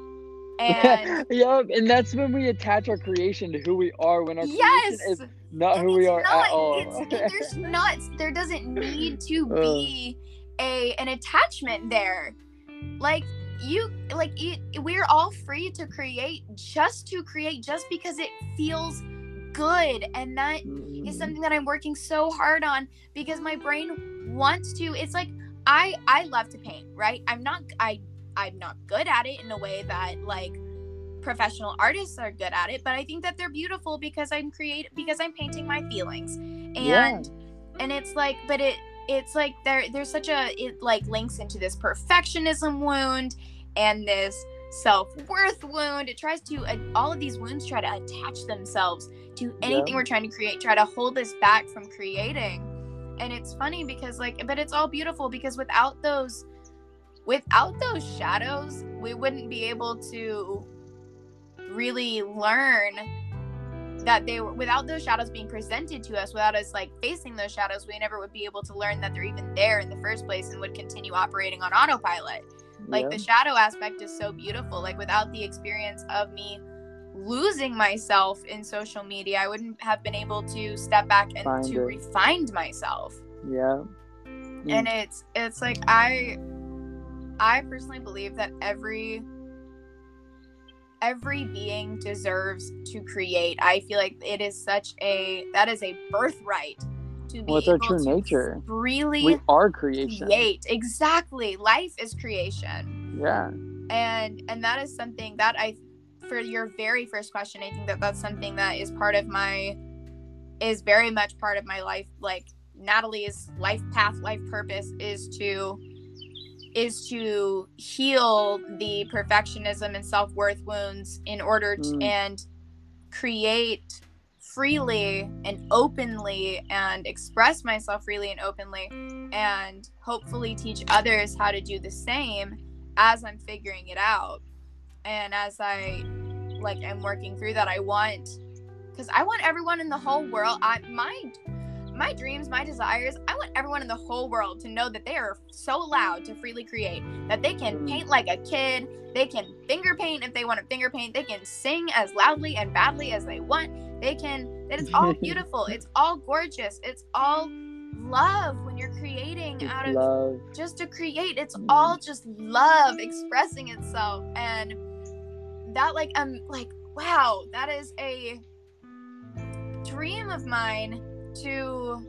And yeah, and that's when we attach our creation to who we are. When our yes, creation is not and who we it's are not, at all. It's, it, there's not. There doesn't need to Ugh. be a an attachment there. Like you, like it, we're all free to create, just to create, just because it feels good, and that Mm. is something that I'm working so hard on, because my brain wants to. It's like I I love to paint, right? I'm not I I'm not good at it in a way that like professional artists are good at it, but I think that they're beautiful because I'm creative, because I'm painting my feelings. And Yeah. and it's like, but it it's like there there's such a, it like links into this perfectionism wound and this self-worth wound. It tries to, uh, all of these wounds try to attach themselves to anything Yeah. we're trying to create, try to hold us back from creating. And it's funny because like, but it's all beautiful, because without those without those shadows, we wouldn't be able to really learn that they were, without those shadows being presented to us, without us like facing those shadows, we never would be able to learn that they're even there in the first place, and would continue operating on autopilot. Like Yeah. the shadow aspect is so beautiful. Like without the experience of me losing myself in social media, I wouldn't have been able to step back and Find to it. refine myself. Yeah. And it's it's like I I personally believe that every every being deserves to create. I feel like it is such a that is a birthright to be Well, it's our able true to nature. freely We are creation. create. Exactly. Life is creation. Yeah. And and that is something that I, for your very first question, I think that that's something that is part of my is very much part of my life. Like Natalie's life path, life purpose is to is to heal the perfectionism and self-worth wounds in order to Mm. and create freely and openly and express myself freely and openly, and hopefully teach others how to do the same as I'm figuring it out. And as I like am working through that, I want because I want everyone in the whole world, I my my dreams, my desires, I want everyone in the whole world to know that they are so allowed to freely create, that they can Mm. paint like a kid, they can finger paint if they want to finger paint, they can sing as loudly and badly as they want, they can, that it's all beautiful, it's all gorgeous, it's all love when you're creating It's out of that like um like wow, that is a dream of mine to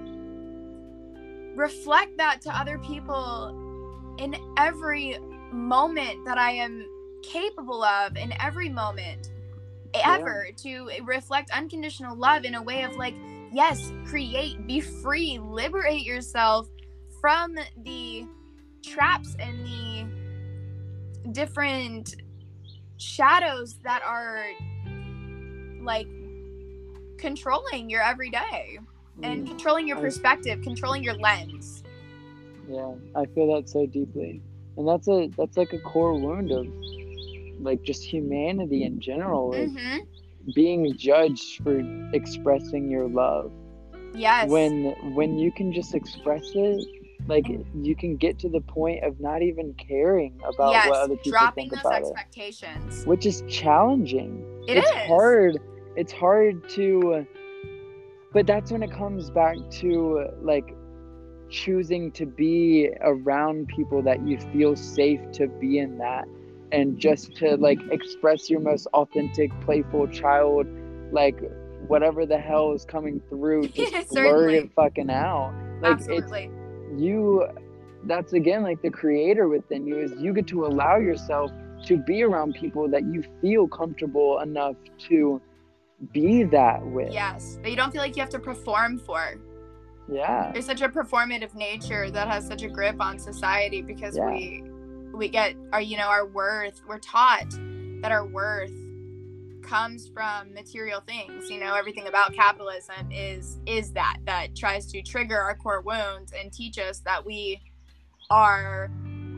reflect that to other people in every moment that I am capable of, in every moment ever, yeah. to reflect unconditional love in a way of like, yes, create, be free, liberate yourself from the traps and the different shadows that are like controlling your everyday and controlling your perspective, controlling your lens. Yeah, I feel that so deeply. And that's a that's like a core wound of like just humanity in general, like mm-hmm. being judged for expressing your love. Yes. When when you can just express it, like you can get to the point of not even caring about yes. what other people dropping think those about expectations. it, which is challenging. It it's is. hard. It's hard to, but that's when it comes back to like choosing to be around people that you feel safe to be in that, and just to like express your most authentic, playful child, like whatever the hell is coming through, just blurt it fucking out. Like Absolutely. It's you, that's again like the creator within you, is you get to allow yourself to be around people that you feel comfortable enough to be that with. Yes, that you don't feel like you have to perform for. Yeah. There's such a performative nature that has such a grip on society because yeah. we we get our, you know, our worth, we're taught that our worth comes from material things. You know, everything about capitalism is is that that tries to trigger our core wounds and teach us that we are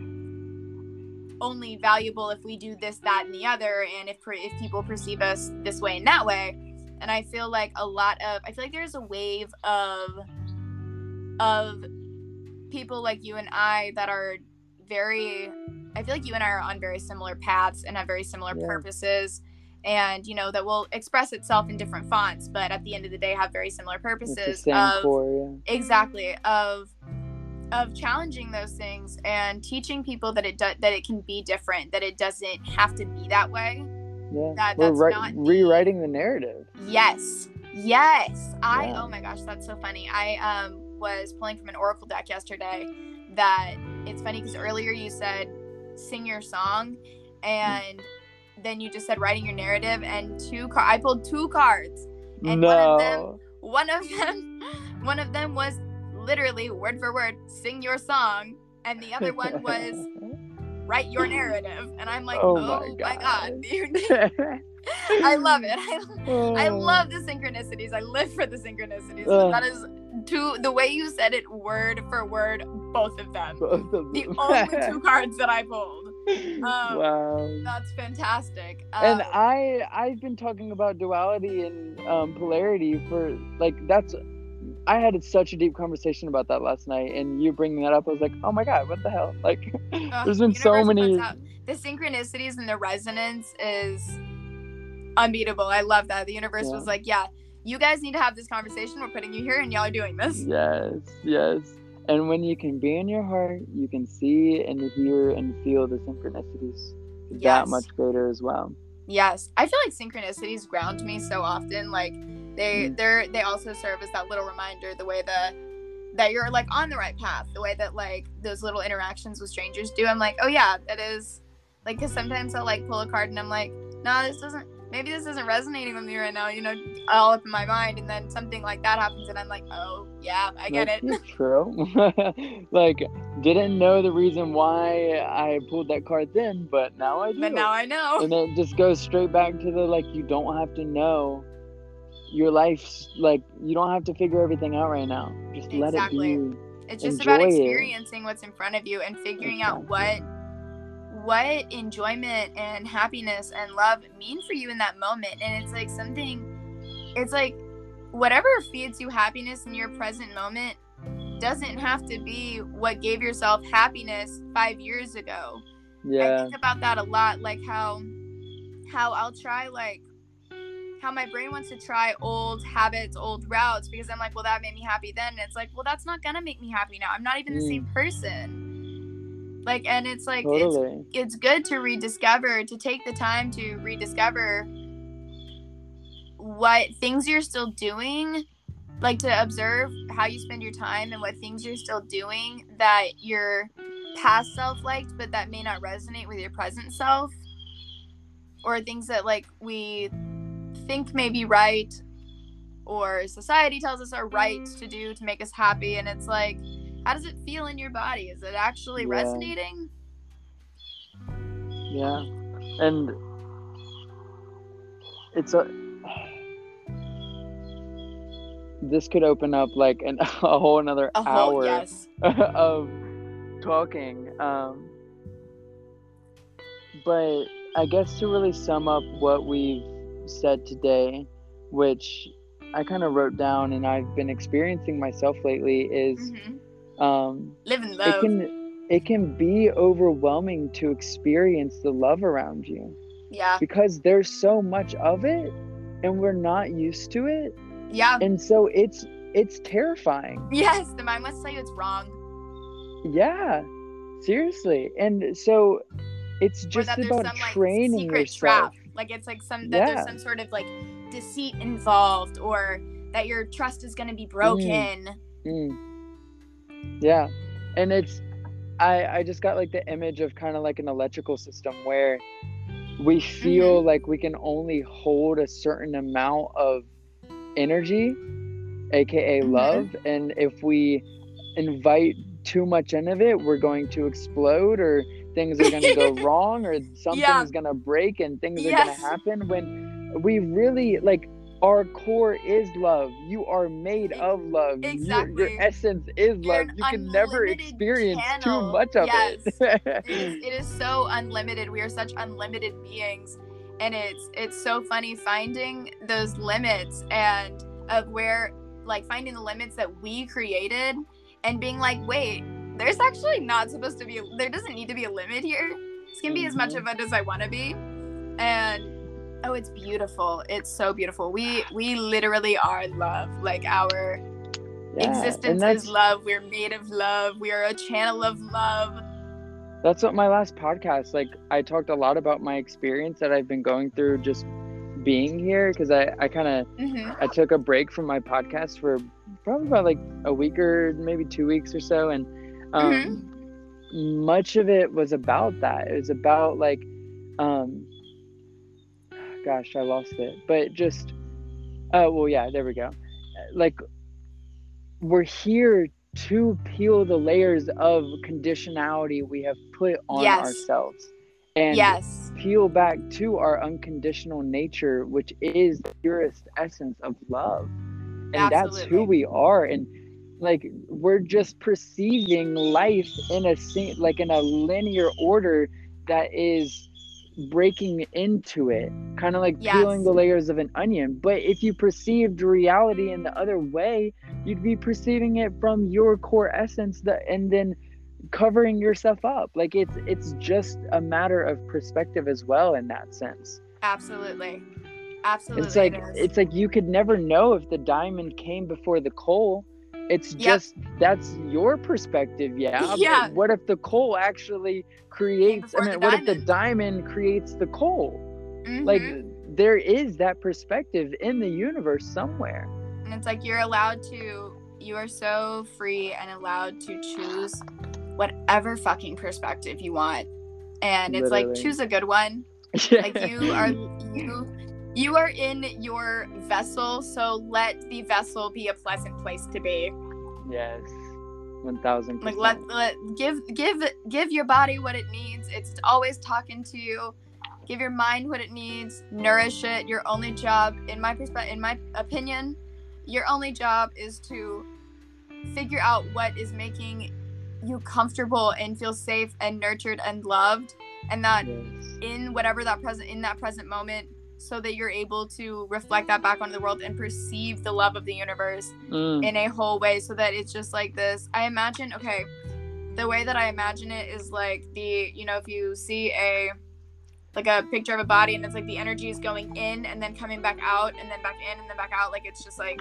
only valuable if we do this, that, and the other, and if if people perceive us this way and that way. And I feel like a lot of I feel like there's a wave of of people like you and I that are very I feel like you and I are on very similar paths and have very similar yeah. purposes, and you know that will express itself in different fonts, but at the end of the day have very similar purposes. It's the same of core, yeah. exactly of of challenging those things and teaching people that it do, that it can be different, that it doesn't have to be that way. Yeah, that, we're that's ri- not the... rewriting the narrative. Yes, yes. I yeah. oh my gosh, that's so funny. I um was pulling from an oracle deck yesterday. That it's funny because earlier you said sing your song, and mm. then you just said writing your narrative, and two car- I pulled two cards, and no. one of them, one of them, one of them was literally word for word sing your song, and the other one was write your narrative. And I'm like, oh, oh my god, god. I love it. I, oh. I love the synchronicities. I live for the synchronicities. Uh. That is to the way you said it, word for word, both of them. Both of them. The only two cards that I pulled. Um, wow. That's fantastic. Um, and I, I've been talking about duality and um, polarity for, like, that's, I had such a deep conversation about that last night, and you bringing that up, I was like, oh my god, what the hell? Like, uh, there's been so many. The synchronicities and the resonance is unbeatable. I love that. The universe yeah. was like, yeah, you guys need to have this conversation. We're putting you here, and y'all are doing this. Yes, yes. And when you can be in your heart, you can see and hear and feel the synchronicities yes. that much greater as well. Yes, I feel like synchronicities ground me so often. Like they, mm. they're they also serve as that little reminder. The way that that you're like on the right path. The way that like those little interactions with strangers do. I'm like, oh yeah, that is like, because sometimes I'll like pull a card and I'm like, no, this doesn't. Maybe this isn't resonating with me right now, you know, all up in my mind, and then something like that happens, and I'm like, oh, yeah, I get That's it. True. Like, didn't know the reason why I pulled that card then, but now I do. But now I know. And it just goes straight back to the, like, you don't have to know your life's, like, you don't have to figure everything out right now. Just exactly. let it be. It's just Enjoy about experiencing it. What's in front of you and figuring exactly. out what what enjoyment and happiness and love mean for you in that moment. And it's like something, it's like whatever feeds you happiness in your present moment doesn't have to be what gave yourself happiness five years ago. Yeah. I think about that a lot, like how how I'll try like how my brain wants to try old habits, old routes, because I'm like, well, that made me happy then, and it's like, well, that's not gonna make me happy now. I'm not even the mm. same person. Like, and it's like, Totally. it's, it's good to rediscover, to take the time to rediscover what things you're still doing, like to observe how you spend your time and what things you're still doing that your past self liked, but that may not resonate with your present self, or things that like we think may be right or society tells us are right to do to make us happy. And it's like, how does it feel in your body? Is it actually Yeah. resonating? Yeah. And it's a this could open up like an, a whole another A whole, hour yes. of talking. Um, but I guess to really sum up what we've said today, which I kind of wrote down and I've been experiencing myself lately, is Mm-hmm. um, Live and it love. can it can be overwhelming to experience the love around you Yeah. because there's so much of it and we're not used to it. Yeah. And so it's it's terrifying. Yes, the mind wants to tell you it's wrong. Yeah, seriously. And so it's Or just that there's about some like training secret yourself. trap. Like it's like some that there's Yeah. some sort of like deceit involved, or that your trust is gonna be broken. Mm. Yeah. And it's I I just got like the image of kind of like an electrical system where we feel Mm-hmm. like we can only hold a certain amount of energy, aka Mm-hmm. love, and if we invite too much in of it, we're going to explode, or things are going to go wrong, or something Yeah. is going to break and things are Yes. going to happen, when we really like our core is love. You are made E- of love. Your, exactly. your essence is You're love. an You can never unlimited experience channel. too much of Yes. it. It is, it is so unlimited. We are such unlimited beings, and it's it's so funny finding those limits, and of where like finding the limits that we created and being like, wait, there's actually not supposed to be a, there doesn't need to be a limit here. This can be as much Mhm. of it as I want to be. And oh, it's beautiful. It's so beautiful. We we literally are love. Like our Yeah, existence and is that's love. We're made of love. We are a channel of love. that's what my last podcast, like I talked a lot about my experience that I've been going through just being here, because I, I kind of Mm-hmm. I took a break from my podcast for probably about like a week or maybe two weeks or so, and um, Mm-hmm. much of it was about that. It was about like, um, gosh, I lost it, but just, oh well, yeah, there we go. Like we're here to peel the layers of conditionality we have put on Yes. ourselves, and Yes. peel back to our unconditional nature, which is the purest essence of love. And that's who Absolutely. we are. And like we're just perceiving life in a sing- like in a linear order that is breaking into it, kind of like peeling Yes. the layers of an onion. But if you perceived reality in the other way, you'd be perceiving it from your core essence, that and then covering yourself up. Like it's it's just a matter of perspective as well in that sense. Absolutely. Absolutely. It's like it is. it's like you could never know if the diamond came before the coal. It's Yep. just that's your perspective, yeah. Yeah. But what if the coal actually creates I before mean the what if the diamond. diamond creates the coal? Mhm. Like there is that perspective in the universe somewhere. And it's like you're allowed to, you are so free and allowed to choose whatever fucking perspective you want. And it's like, Literally. choose a good one. Like you are, you, you are in your vessel, so let the vessel be a pleasant place to be. Yes. One thousand Like percent. let, let give give give your body what it needs. It's always talking to you. Give your mind what it needs. Nourish it. Your only job, in my perspe- in my opinion, your only job is to figure out what is making you comfortable and feel safe and nurtured and loved, and that Yes. in whatever that present in that present moment, so that you're able to reflect that back onto the world and perceive the love of the universe Mm. in a whole way, so that it's just like this. I imagine, okay, the way that I imagine it is like the, you know, if you see a like a picture of a body and it's like the energy is going in and then coming back out and then back in and then back out, like it's just like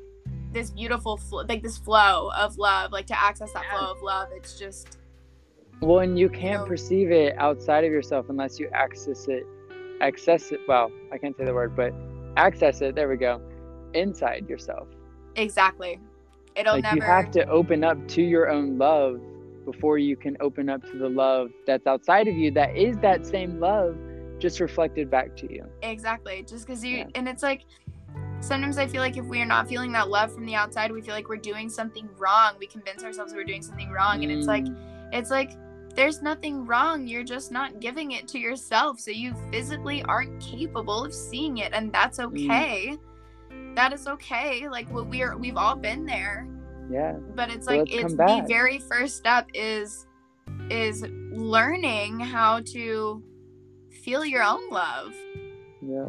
this beautiful fl- like this flow of love, like to access that flow of love, it's just Well, and you can't know- perceive it outside of yourself unless you access it, access it. Well, I can't say the word, but access it. There we go. Inside yourself. Exactly. It'll Like never. you have to open up to your own love before you can open up to the love that's outside of you. That is that same love, just reflected back to you. Exactly. Just because you, Yeah. and it's like, sometimes I feel like if we are not feeling that love from the outside, we feel like we're doing something wrong. We convince ourselves we're doing something wrong, and it's like, Mm, it's like, there's nothing wrong. You're just not giving it to yourself. So you physically aren't capable of seeing it, and that's okay. That is okay. Like, what we're we've all been there. yeah. But it's So like let's it's come the back. very first step is is learning how to feel your own love. Yeah.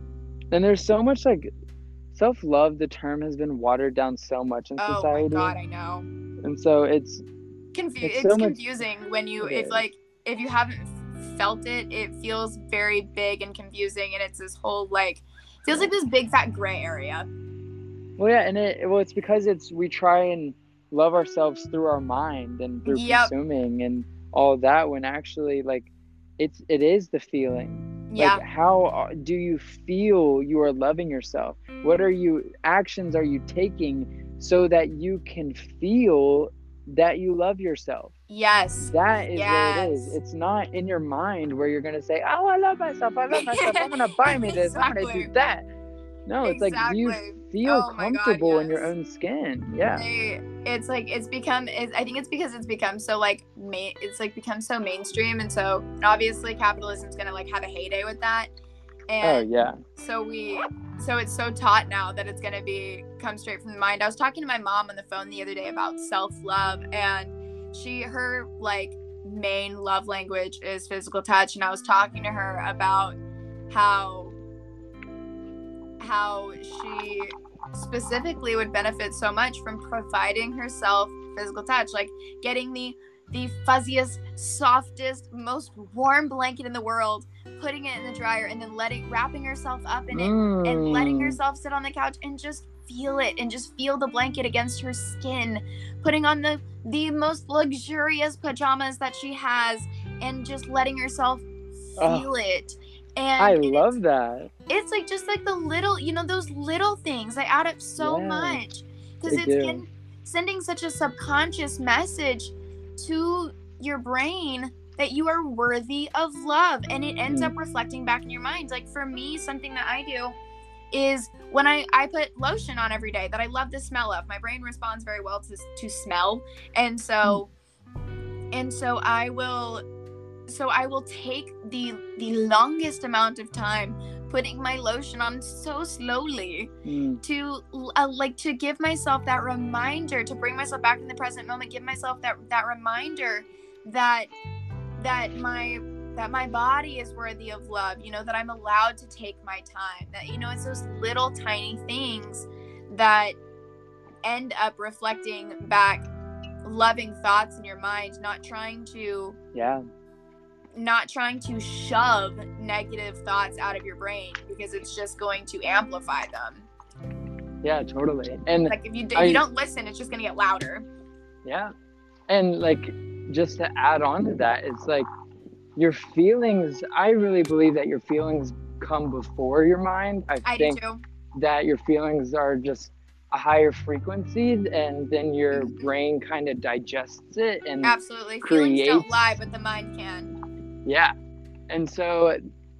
And there's so much like self-love, the term has been watered down so much in Oh society. my god, I know. And so it's Confu- It's it's so much- confusing when you It if is. like if you haven't f- felt it, it feels very big and confusing, and it's this whole like feels like this big fat gray area. well yeah, and it well it's because it's we try and love ourselves through our mind and through Yep. consuming and all that, when actually like it's it is the feeling. Yeah. Like, how are- do you feel you are loving yourself? What are you actions are you taking so that you can feel that you love yourself? Yes. That is what it is. Yes. It's not in your mind where you're gonna say, "Oh, I love myself. I love myself. I'm gonna buy me this. I'm gonna Exactly. do that." No, it's like, do you Exactly. feel Oh my God, comfortable in your yes. own skin? Yeah. They, it's like it's become it's, I think it's because it's become so like ma- it's like become so mainstream, and so obviously capitalism's gonna like have a heyday with that, Oh and yeah. so we so it's so taught now that it's gonna be come straight from the mind. I was talking to my mom on the phone the other day about self-love, and she her like main love language is physical touch, and I was talking to her about how how she specifically would benefit so much from providing herself physical touch, like getting the the fuzziest, softest, most warm blanket in the world, putting it in the dryer, and then letting wrapping herself up in it and letting Mm. herself sit on the couch and just feel it and just feel the blanket against her skin, putting on the the most luxurious pajamas that she has, and just letting herself Oh, feel it. And I and it's- love that. it's like just like the little, you know, those little things they add up so Yeah, much, because they it's do. getting, sending such a subconscious message to your brain that you are worthy of love, and it ends Mhm. up reflecting back in your mind. Like for me, something that I do is when I, I put lotion on every day that I love the smell of, my brain responds very well to, to smell, and so and so I will so I will take the the longest amount of time putting my lotion on so slowly Mm. to uh, like to give myself that reminder, to bring myself back in the present moment, give myself that that reminder that that my that my body is worthy of love, you know, that I'm allowed to take my time, that, you know, it's those little tiny things that end up reflecting back loving thoughts in your mind, not trying to Yeah. not trying to shove negative thoughts out of your brain, because it's just going to amplify them. Yeah, totally. And Like if you if I- you don't listen, it's just gonna get louder. yeah. And like, just to add on to that, it's like your feelings, I really believe that your feelings come before your mind. I, I do think too. that your feelings are just a higher frequency, and then your Mhm. brain kind of digests it and Absolutely. Feelings don't creates- lie, but the mind can. yeah. And so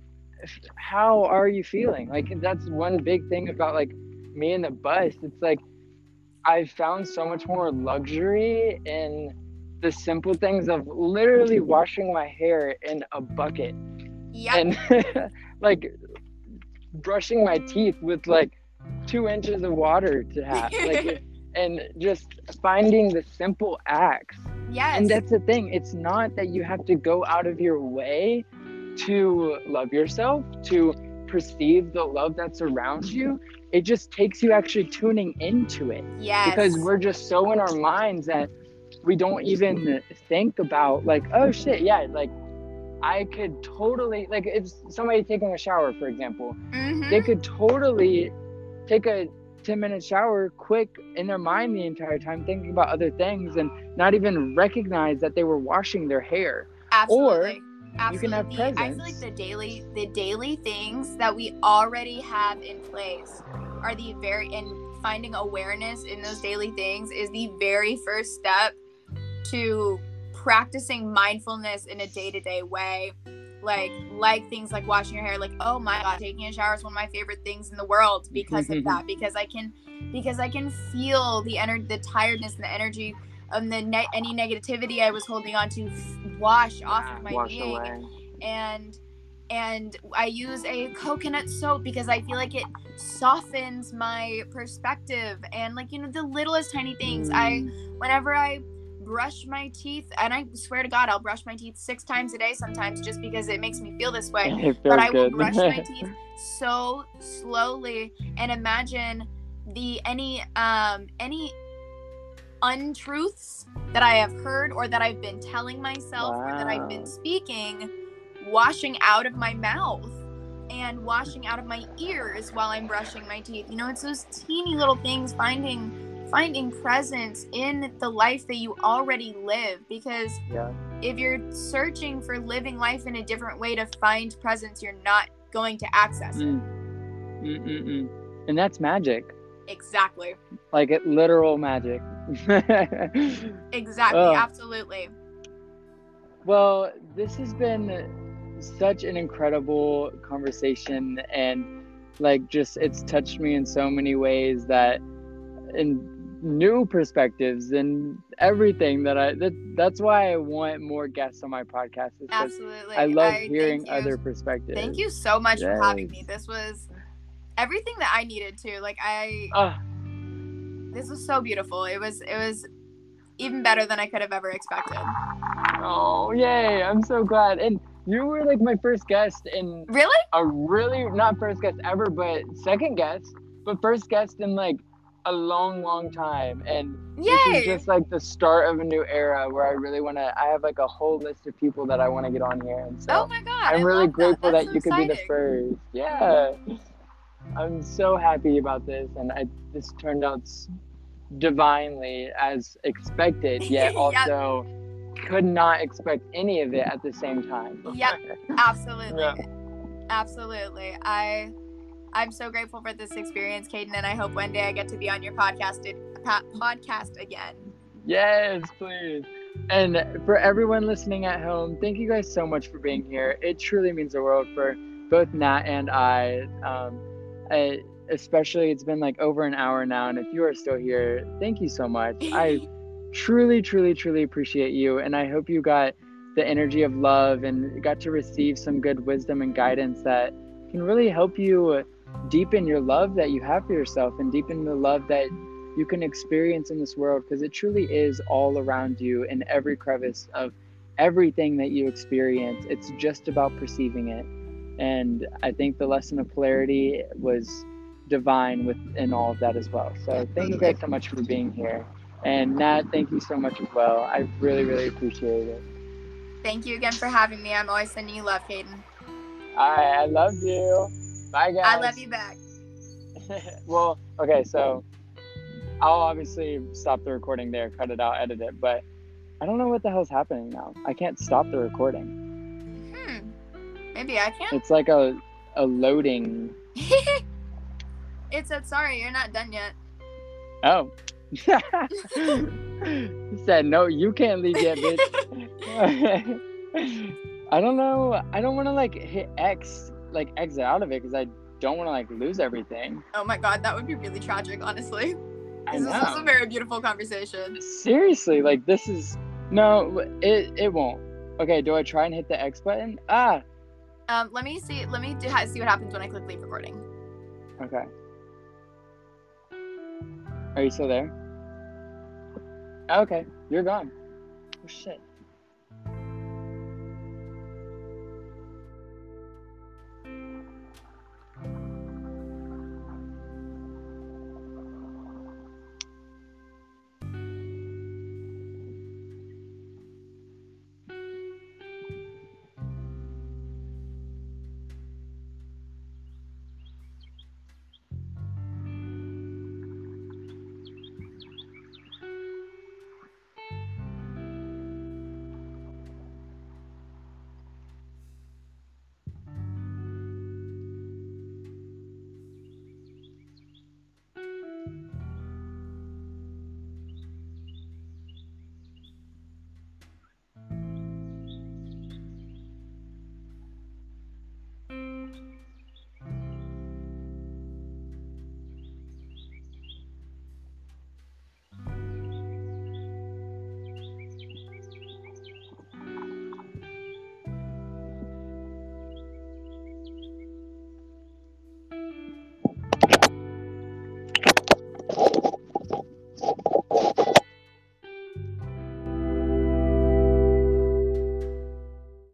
how are you feeling? Like, that's one big thing about like me and the bus. It's like I've found so much more luxury in the simple things of literally washing my hair in a bucket Yep. and like brushing my teeth with like two inches of water to have, like, and just finding the simple acts. Yes. And that's the thing. It's not that you have to go out of your way to love yourself, to perceive the love that's around you. It just takes you actually tuning into it, yes. because we're just so in our minds that we don't even think about like, oh shit, yeah, like I could totally, like if somebody taking a shower, for example, Mhm. they could totally take a ten minute shower quick in their mind the entire time, thinking about other things and not even recognize that they were washing their hair. Absolutely. Or Absolutely. you can have The- presents. I feel like the daily the daily things that we already have in place are the very and finding awareness in those daily things is the very first step to practicing mindfulness in a day-to-day way. Like like things like washing your hair, like, oh my god, taking a shower is one of my favorite things in the world because of that. Because I can because I can feel the ener- the tiredness and the energy of the ne- any negativity I was holding on to f- wash off of my Wash being. away. And and I use a coconut soap because I feel like it softens my perspective. And like, you know, the littlest tiny things. Mm. I whenever I brush my teeth, and I swear to God, I'll brush my teeth six times a day sometimes just because it makes me feel this way. It But feels I will good. brush my teeth so slowly and imagine the any um any untruths that I have heard or that I've been telling myself or that I've been Wow. speaking washing out of my mouth and washing out of my ears while I'm brushing my teeth. You know, it's those teeny little things, finding finding presence in the life that you already live. Because Yeah. if you're searching for living life in a different way to find presence, you're not going to access it. Mm. Mm-mm-mm. And that's magic. Exactly. Like it, literal magic. Exactly. Oh. Absolutely. Well, this has been such an incredible conversation, and like just it's touched me in so many ways, that in new perspectives and everything that I that, that's why I want more guests on my podcast, is because Absolutely. I love I- hearing thank you. other perspectives. Thank you so much for having me. Yes. This was everything that I needed to. Like I Ah, this was so beautiful. It was it was even better than I could have ever expected. oh, yay. I'm so glad. And you were like my first guest in Really? a really, not first guest ever, but second guest, but first guest in like a long, long time. And this Yay! is just like the start of a new era where I really want to, I have like a whole list of people that I want to get on here. And so Oh my god. I'm I really love grateful that, that, That's you so could be the exciting. first. Yeah. I'm so happy about this. And I this turned out s- divinely as expected, yet Yep. also could not expect any of it at the same time. Yep. Absolutely. Yeah. Absolutely. I I'm so grateful for this experience, Caden, and I hope one day I get to be on your podcast pa- podcast again. Yes, please. And for everyone listening at home, thank you guys so much for being here. It truly means the world for both Nat and I. Um, I especially, it's been like over an hour now, and if you are still here, thank you so much. I truly, truly, truly appreciate you, and I hope you got the energy of love and got to receive some good wisdom and guidance that can really help you deepen your love that you have for yourself and deepen the love that you can experience in this world, because it truly is all around you in every crevice of everything that you experience. It's just about perceiving it. And I think the lesson of polarity was divine within all of that as well. So thank you guys so much for being here. And Nat, thank you so much as well. I really, really appreciate it. Thank you again for having me. I'm always sending you love, Caden. All right, I love you. Bye, guys. I love you back. Well, okay, so I'll obviously stop the recording there, cut it out, edit it, but I don't know what the hell's happening now. I can't stop the recording. Hmm. Maybe I can. It's like a a loading. It said, sorry, you're not done yet. Oh. He said, no, you can't leave yet, bitch. I don't know. I don't want to like hit X, like exit out of it, because I don't want to like lose everything. Oh my god, that would be really tragic, honestly. I This know. was a very beautiful conversation. Seriously, like this is no, it it won't. Okay, do I try and hit the X button? Ah, Um, let me see. Let me do, see what happens when I click leave recording. okay. Are you still there? Okay, you're gone. Oh shit.